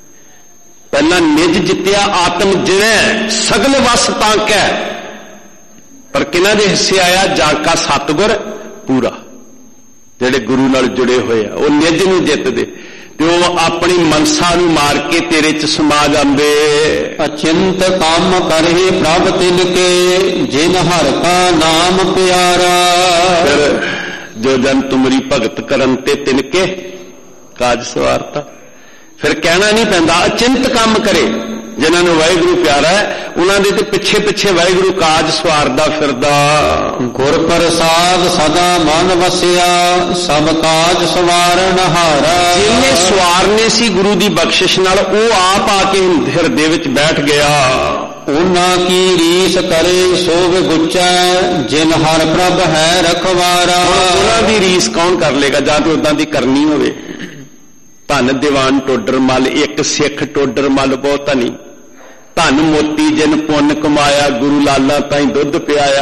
ਪਹਿਲਾਂ ਨਿਜ ਜਿੱਤਿਆ ਆਤਮ ਜਿਣੈ, ਸਗਲ ਵਸ ਤਾਂਕੈ। ਪਰ ਕਿਹਨਾਂ ਦੇ ਹਿੱਸੇ ਆਇਆ? ਜਾ ਕਾ ਸਤਿਗੁਰ ਪੂਰਾ, ਜਿਹੜੇ ਗੁਰੂ ਨਾਲ ਜੁੜੇ ਹੋਏ ਆ, ਉਹ ਨਿਜ ਨੂੰ ਜਿੱਤਦੇ, ਤੇ ਉਹ ਆਪਣੀ ਮਨਸਾ ਨੂੰ ਮਾਰ ਕੇ ਤੇਰੇ 'ਚ ਸਮਾ ਜਾਂਦੇ।
ਅਚਿੰਤ ਕੰਮ ਕਰਹਿ ਪ੍ਰਭ ਤਿਨ ਕੇ, ਜਿਨ ਹਰਿ ਕਾ ਨਾਮ ਪਿਆਰਾ।
ਫਿਰ ਜੋ ਜਨ ਤੁਮਰੀ ਭਗਤ ਕਰਨ ਤੇ ਤਿਨਕੇ ਕਾਜ ਸਵਾਰਤਾ। ਫਿਰ ਕਹਿਣਾ ਨਹੀਂ ਪੈਂਦਾ, ਅਚਿੰਤ ਕੰਮ ਕਰੇ, ਜਿਨ੍ਹਾਂ ਨੂੰ ਵਾਹਿਗੁਰੂ ਪਿਆਰਾ ਹੈ, ਉਹਨਾਂ ਦੇ ਤੇ ਪਿੱਛੇ ਪਿੱਛੇ ਵਾਹਿਗੁਰੂ ਕਾਜ ਸਵਾਰਦਾ ਫਿਰਦਾ।
ਗੁਰ ਪ੍ਰਸਾਦ ਸਦਾ ਮਨ ਵਸਿਆ, ਸਭ ਕਾਜ ਸਵਾਰਨ ਹਾਰਾ।
ਜਿਹਨੇ ਸਵਾਰਨੇ ਸੀ ਗੁਰੂ ਦੀ ਬਖਸ਼ਿਸ਼ ਨਾਲ, ਉਹ ਆਪ ਆ ਕੇ ਹਿਰਦੇ ਵਿੱਚ ਬੈਠ ਗਿਆ।
ਉਹਨਾਂ ਕੀ ਰੀਸ ਕਰੇ ਸੋ ਵਿਗੁਚੈ, ਜਿਨ ਹਰ ਪ੍ਰਭ ਹੈ ਰਖਵਾਰਾ।
ਉਹਨਾਂ ਦੀ ਰੀਸ ਕੌਣ ਕਰ ਲੇਗਾ, ਜਾਂ ਤੇ ਉਦਾਂ ਦੀ ਕਰਨੀ ਹੋਵੇ। ਧਨ ਦੀਵਾਨ ਟੋਡਰ ਮਲ, ਇੱਕ ਸਿੱਖ ਟੋਡਰ ਮਲ ਬਹੁ ਧਨੀ। ਧਨ ਮੋਤੀ ਜਿਨ ਪੁੰਨ ਕਮਾਇਆ, ਗੁਰੂ ਲਾਲਾ ਤਾਈਂ ਦੁੱਧ ਪਿਆਇਆ।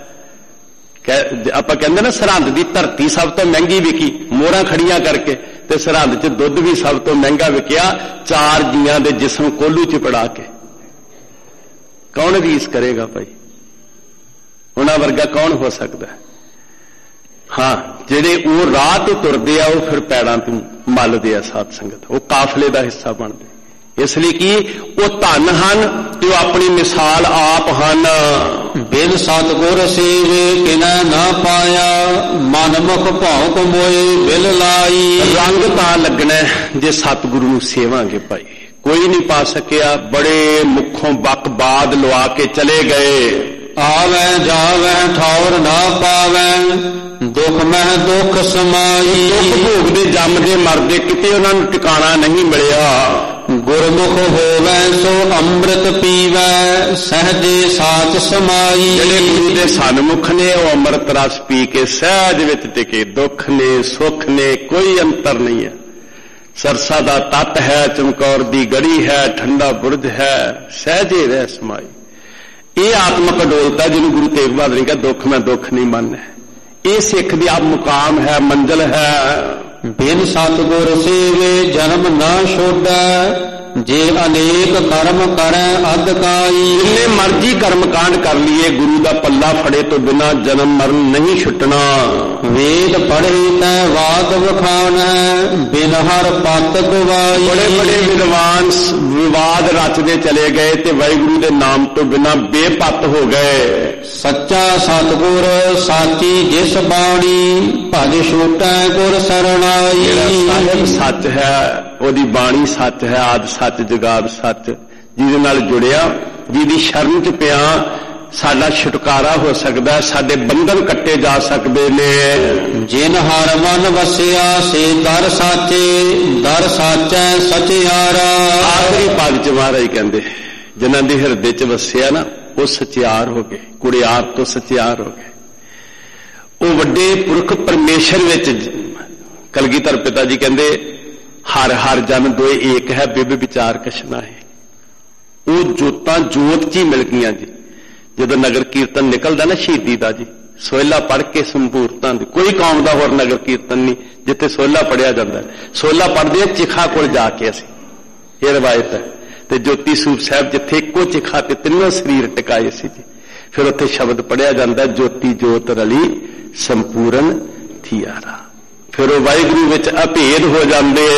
ਆਪਾਂ ਕਹਿੰਦੇ ਨਾ ਸਰਹੰਦ ਦੀ ਧਰਤੀ ਸਭ ਤੋਂ ਮਹਿੰਗੀ ਵਿਕੀ, ਮੋਹਰਾਂ ਖੜੀਆਂ ਕਰਕੇ, ਤੇ ਸਰਹੰਦ 'ਚ ਦੁੱਧ ਵੀ ਸਭ ਤੋਂ ਮਹਿੰਗਾ ਵਿਕਿਆ, 4 ਜੀਆਂ ਦੇ ਜਿਸਮ ਕੋਲੂ 'ਚ ਪੜਾ ਕੇ। ਕੌਣ ਰੀਸ ਕਰੇਗਾ ਭਾਈ? ਉਹਨਾਂ ਵਰਗਾ ਕੌਣ ਹੋ ਸਕਦਾ? ਹਾਂ, ਜਿਹੜੇ ਉਹ ਰਾਹ ਤੇ ਤੁਰਦੇ ਆ, ਉਹ ਫਿਰ ਪੈੜਾਂ ਤੋਂ ਮੱਲਦੇ ਆ ਸਾਧ ਸੰਗਤ, ਉਹ ਕਾਫਲੇ ਦਾ ਹਿੱਸਾ ਬਣਦੇ। ਇਸ ਲਈ ਕਿ ਉਹ ਧਨ ਹਨ ਤੇ ਉਹ ਆਪਣੀ ਮਿਸਾਲ ਆਪ ਹਨ।
ਬਿਨ ਸਤਿਗੁਰ ਸੇਵੇ ਕਿਨੈ ਨਾ ਪਾਇਆ, ਮਨ ਮੁਖ ਭਾਉ ਕਮੋਏ ਬਿਲ ਲਾਈ।
ਰੰਗ ਤਾਂ ਲੱਗਣਾ ਜੇ ਸਤਿਗੁਰੂ ਨੂੰ ਸੇਵਾਂਗੇ ਭਾਈ, ਕੋਈ ਨਹੀਂ ਪਾ ਸਕਿਆ। ਬੜੇ ਮੁਖੋਂ ਬਕ ਬਾਦ ਲਵਾ ਕੇ ਚਲੇ ਗਏ।
ਆਵੈ ਜਾਵੈ ਠੌਰ ਨਾ ਪਾਵੈ, ਦੁਖ ਮਹਿ ਦੁਖ ਸਮਾਈ।
ਦੁੱਖ ਭੋਗਦੇ ਜੰਮਦੇ ਮਰਦੇ, ਕਿਤੇ ਉਹਨਾਂ ਨੂੰ ਟਿਕਾਣਾ ਨਹੀਂ ਮਿਲਿਆ।
ਗੁਰਮੁਖ ਹੋਵੈ ਸੋ ਅੰਮ੍ਰਿਤ ਪੀਵੈ, ਸਹਜੇ ਸਾਚ ਸਮਾਈ।
ਜਿਹੜੇ ਗੁਰੂ ਦੇ ਸਨਮੁਖ ਨੇ, ਉਹ ਅੰਮ੍ਰਿਤ ਰਸ ਪੀ ਕੇ ਸਹਿਜ ਵਿੱਚ ਟਿਕੇ। ਦੁੱਖ ਨੇ ਸੁੱਖ ਨੇ ਕੋਈ ਅੰਤਰ ਨਹੀਂ ਹੈ। ਸਰਸਾ ਦਾ ਤੱਤ ਹੈ, ਚਮਕੌਰ ਦੀ ਗੜੀ ਹੈ, ਠੰਡਾ ਬੁਰਜ ਹੈ, ਸਹਿਜੇ ਰਹਿ ਸਮਾਈ। ਇਹ ਆਤਮਕ ਅਡੋਲਤਾ ਜਿਹਨੂੰ ਗੁਰੂ ਤੇਗ ਬਹਾਦਰ ਨੇ ਕਿਹਾ, ਦੁੱਖ ਮੈਂ ਦੁੱਖ ਨਹੀਂ ਮੰਨਣਾ। ਇਹ ਸਿੱਖ ਦੀ ਆਪ ਮੁਕਾਮ ਹੈ, ਮੰਜ਼ਲ ਹੈ।
ਬਿਨ ਸਤਿਗੁਰ ਸੇਵੇ ਜਨਮ ਨਾ ਛੋੜੈ, ਜੇ ਅਨੇਕ ਕਰਮ ਕਰੈ ਅਧ ਕਾਈ।
ਜਿੰਨੇ ਮਰਜੀ ਕਰਮ ਕਾਂਡ ਕਰ ਲਈਏ, ਗੁਰੂ ਦਾ ਪੱਲਾ ਫੜੇ ਤੋਂ ਬਿਨਾਂ ਜਨਮ ਮਰਨ ਨਹੀਂ ਛੁੱਟਣਾ।
ਵੇਦ ਪੜ੍ਹੇ ਤੈ ਵਾਦ ਵਖਾਣੈ, ਬਿਨ ਹਰ ਪਤ ਗਵਾਈ।
ਬੜੇ ਬੜੇ ਵਿਦਵਾਨ ਵਿਵਾਦ ਰਚਦੇ ਚਲੇ ਗਏ ਤੇ ਵਾਹਿਗੁਰੂ ਦੇ ਨਾਮ ਤੋਂ ਬਿਨਾਂ ਬੇਪੱਤ ਹੋ ਗਏ।
ਸੱਚਾ ਸਤਿਗੁਰ ਸਾਚੀ ਜਿਸ ਬਾਣੀ, ਭਜ ਛੋਟੈ ਗੁਰ ਸਰਣਾਈ।
ਸਾਹਿਬ ਸੱਚ ਹੈ, ਉਹਦੀ ਬਾਣੀ ਸੱਚ ਹੈ, ਆਦਿ ਸੱਚ ਜੁਗਾਦ ਸੱਚ, ਜਿਹਦੇ ਨਾਲ ਜੁੜਿਆ, ਜਿਹਦੀ ਸ਼ਰਨ ਚ ਪਿਆ ਸਾਡਾ ਛੁਟਕਾਰਾ ਹੋ ਸਕਦਾ, ਸਾਡੇ ਬੰਧਨ ਕੱਟੇ ਜਾ ਸਕਦੇ ਨੇ।
ਜਿਨ ਹਰ ਮਨ ਵਸਿਆ ਸੇ ਦਰ ਸਾਚੇ, ਦਰ ਸਾਚੈ ਸਚਿਆਰਾ।
ਆਖਰੀ ਪਦ ਚ ਮਹਾਰਾਜ ਕਹਿੰਦੇ ਜਿਨ੍ਹਾਂ ਦੇ ਹਿਰਦੇ ਚ ਵਸਿਆ ਨਾ, ਉਹ ਸਚਿਆਰ ਹੋ ਗਏ, ਕੁੜਿਆਰ ਤੋਂ ਸਚਿਆਰ ਹੋ ਗਏ। ਉਹ ਵੱਡੇ ਪੁਰਖ ਪਰਮੇਸ਼ਰ ਵਿੱਚ, ਕਲਗੀਧਰ ਪਿਤਾ ਜੀ ਕਹਿੰਦੇ ਹਰ ਹਰ ਜਨ ਦੋਏ ਏਕ ਹੈ, ਬਿਬ ਵਿਚਾਰ ਕਛਨਾ ਹੈ। ਉਹ ਜੋਤਾਂ ਜੋਤ ਚ ਹੀ ਮਿਲ ਗਈਆਂ ਜੀ। ਜਦੋਂ ਨਗਰ ਕੀਰਤਨ ਨਿਕਲਦਾ ਨਾ ਸ਼ਹੀਦੀ ਦਾ ਜੀ, ਸੋਹਿਲਾ ਪੜ੍ਹ ਕੇ ਸੰਪੂਰਤਾਂ ਦੀ, ਕੋਈ ਕੌਮ ਦਾ ਹੋਰ ਨਗਰ ਕੀਰਤਨ ਨਹੀਂ ਜਿੱਥੇ ਸੋਹਿਲਾ ਪੜ੍ਹਿਆ ਜਾਂਦਾ। ਸੋਹਿਲਾ ਪੜ੍ਹਦੇ ਆ ਚਿਖਾ ਕੋਲ ਜਾ ਕੇ ਅਸੀਂ, ਇਹ ਰਵਾਇਤ ਹੈ। ਤੇ ਜੋਤੀ ਸਰੂਪ ਸਾਹਿਬ ਜਿੱਥੇ ਇੱਕੋ ਚਿਖਾ ਤੇ ਤਿੰਨੋਂ ਸਰੀਰ ਟਿਕਾਏ ਸੀ ਜੀ, ਫਿਰ ਉੱਥੇ ਸ਼ਬਦ ਪੜ੍ਹਿਆ ਜਾਂਦਾ, ਜੋਤੀ ਜੋਤ ਰਲੀ ਸੰਪੂਰਨ ਥੀਆਰਾ। ਫਿਰ ਉਹ ਵਾਹਿਗੁਰੂ ਵਿੱਚ ਅਭੇਦ ਹੋ ਜਾਂਦੇ।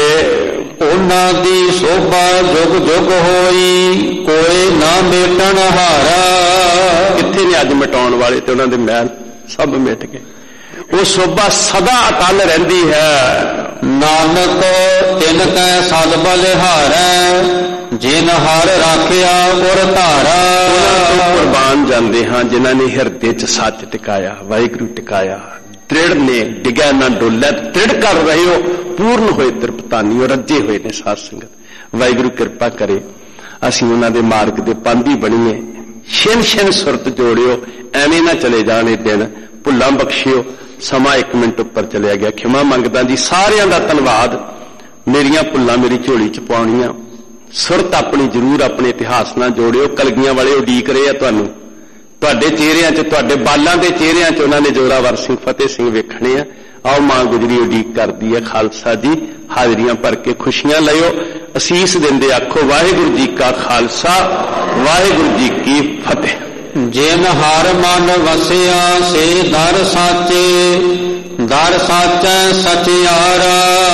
ਉਹਨਾਂ ਦੀ ਸੋਭਾ ਜੁਗ ਜੁਗ ਹੋਈ, ਕੋਈ ਨਾ ਮੇਟਣ ਹਾਰਾ।
ਕਿੱਥੇ ਨੇ ਅੱਜ ਮਿਟਾਉਣ ਵਾਲੇ, ਤੇ ਉਹਨਾਂ ਦੇ ਮਹਿਲ ਸਭ ਮਿਟ ਗਏ। ਉਹ ਸੋਭਾ ਸਦਾ ਅਟਲ ਰਹਿੰਦੀ ਹੈ।
ਨਾਨਕ ਤਿਨ ਕੈ ਸਦ ਬਲਿਹਾਰੈ, ਜਿਨ ਹਰ ਰਾਖਿਆ ਗੁਰ ਧਾਰਾ।
ਉਹਨਾਂ ਤੋਂ ਕੁਰਬਾਨ ਜਾਂਦੇ ਹਾਂ ਜਿਨ੍ਹਾਂ ਨੇ ਹਿਰਦੇ 'ਚ ਸੱਚ ਟਿਕਾਇਆ, ਵਾਹਿਗੁਰੂ ਟਿਕਾਇਆ। ਤ੍ਰਿੜ ਨੇ ਡਿੱਗਿਆ ਨਾ ਡੋਲਿਆ, ਤ੍ਰਿੜ ਕਰ ਰਹੇ ਹੋ, ਪੂਰਨ ਹੋਏ ਤ੍ਰਿਪਤਾਨੀ, ਉਹ ਰੱਜੇ ਹੋਏ ਨੇ ਸਾਧ ਸੰਗਤ। ਵਾਹਿਗੁਰੂ ਕਿਰਪਾ ਕਰੇ ਅਸੀਂ ਉਹਨਾਂ ਦੇ ਮਾਰਗ ਦੇ ਪਾਂਧੀ ਬਣੀਏ। ਛਿਨ ਛਿਨ ਸੁਰਤ ਜੋੜਿਓ, ਐਵੇਂ ਨਾ ਚਲੇ ਜਾਣੇ ਦਿਨ, ਭੁੱਲਾਂ ਬਖਸ਼ਿਓ। ਸਮਾਂ 1 ਮਿੰਟ ਉੱਪਰ ਚਲਿਆ ਗਿਆ, ਖਿਮਾ ਮੰਗਦਾ ਜੀ। ਸਾਰਿਆਂ ਦਾ ਧੰਨਵਾਦ। ਮੇਰੀਆਂ ਭੁੱਲਾਂ ਮੇਰੀ ਝੋਲੀ 'ਚ ਪਾਉਣੀਆਂ। ਸੁਰਤ ਆਪਣੀ ਜ਼ਰੂਰ ਆਪਣੇ ਇਤਿਹਾਸ ਨਾਲ ਜੋੜਿਓ। ਕਲਗੀਆਂ ਵਾਲੇ ਉਡੀਕ ਰਹੇ ਆ ਤੁਹਾਨੂੰ, ਤੁਹਾਡੇ ਚਿਹਰਿਆਂ 'ਚ, ਤੁਹਾਡੇ ਬਾਲਾਂ ਦੇ ਚਿਹਰਿਆਂ 'ਚ ਉਹਨਾਂ ਨੇ ਜੋਰਾਵਰ ਸਿੰਘ, ਫਤਿਹ ਸਿੰਘ ਵੇਖਣੇ ਆ। ਆਓ ਮਾਂ ਗੁਜਰੀ ਉਡੀਕ ਕਰਦੀ ਹੈ। ਖਾਲਸਾ ਜੀ ਹਾਜ਼ਰੀਆਂ ਭਰ ਕੇ ਖੁਸ਼ੀਆਂ ਲਿਓ, ਅਸੀਸ ਦਿੰਦੇ ਆਖੋ ਵਾਹਿਗੁਰੂ ਜੀ ਕਾ ਖਾਲਸਾ, ਵਾਹਿਗੁਰੂ ਜੀ ਕੀ ਫਤਿਹ।
ਜਿਨ ਹਰ ਮਨ ਵਸਿਆ ਸੇ ਦਰ ਸਾਚੇ, ਦਰ ਸਾਚੈ ਸਚਿਆਰਾ।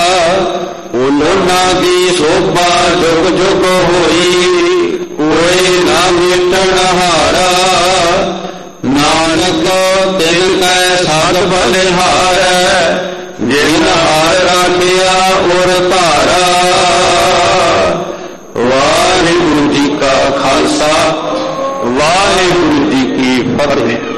ਉਹਨਾਂ ਦੀ ਸੋਭਾ ਜੁਗ ਜੁਗ ਹੋਈ, ਕੋਈ ਨਾ ਮਿਟਣ ਹਾਰਾ। ਨਾਨਕ ਤਿਨ ਕੈ ਸਦ ਬਲਿਹਾਰੈ, ਜਿਨ ਹਰ ਰਾਖਿਆ ਗੁਰ ਧਾਰਾ। ਵਾਹਿਗੁਰੂ ਜੀ ਕਾ ਖਾਲਸਾ, ਵਾਹਿਗੁਰੂ ਜੀ ਕੀ ਫਤਿਹ।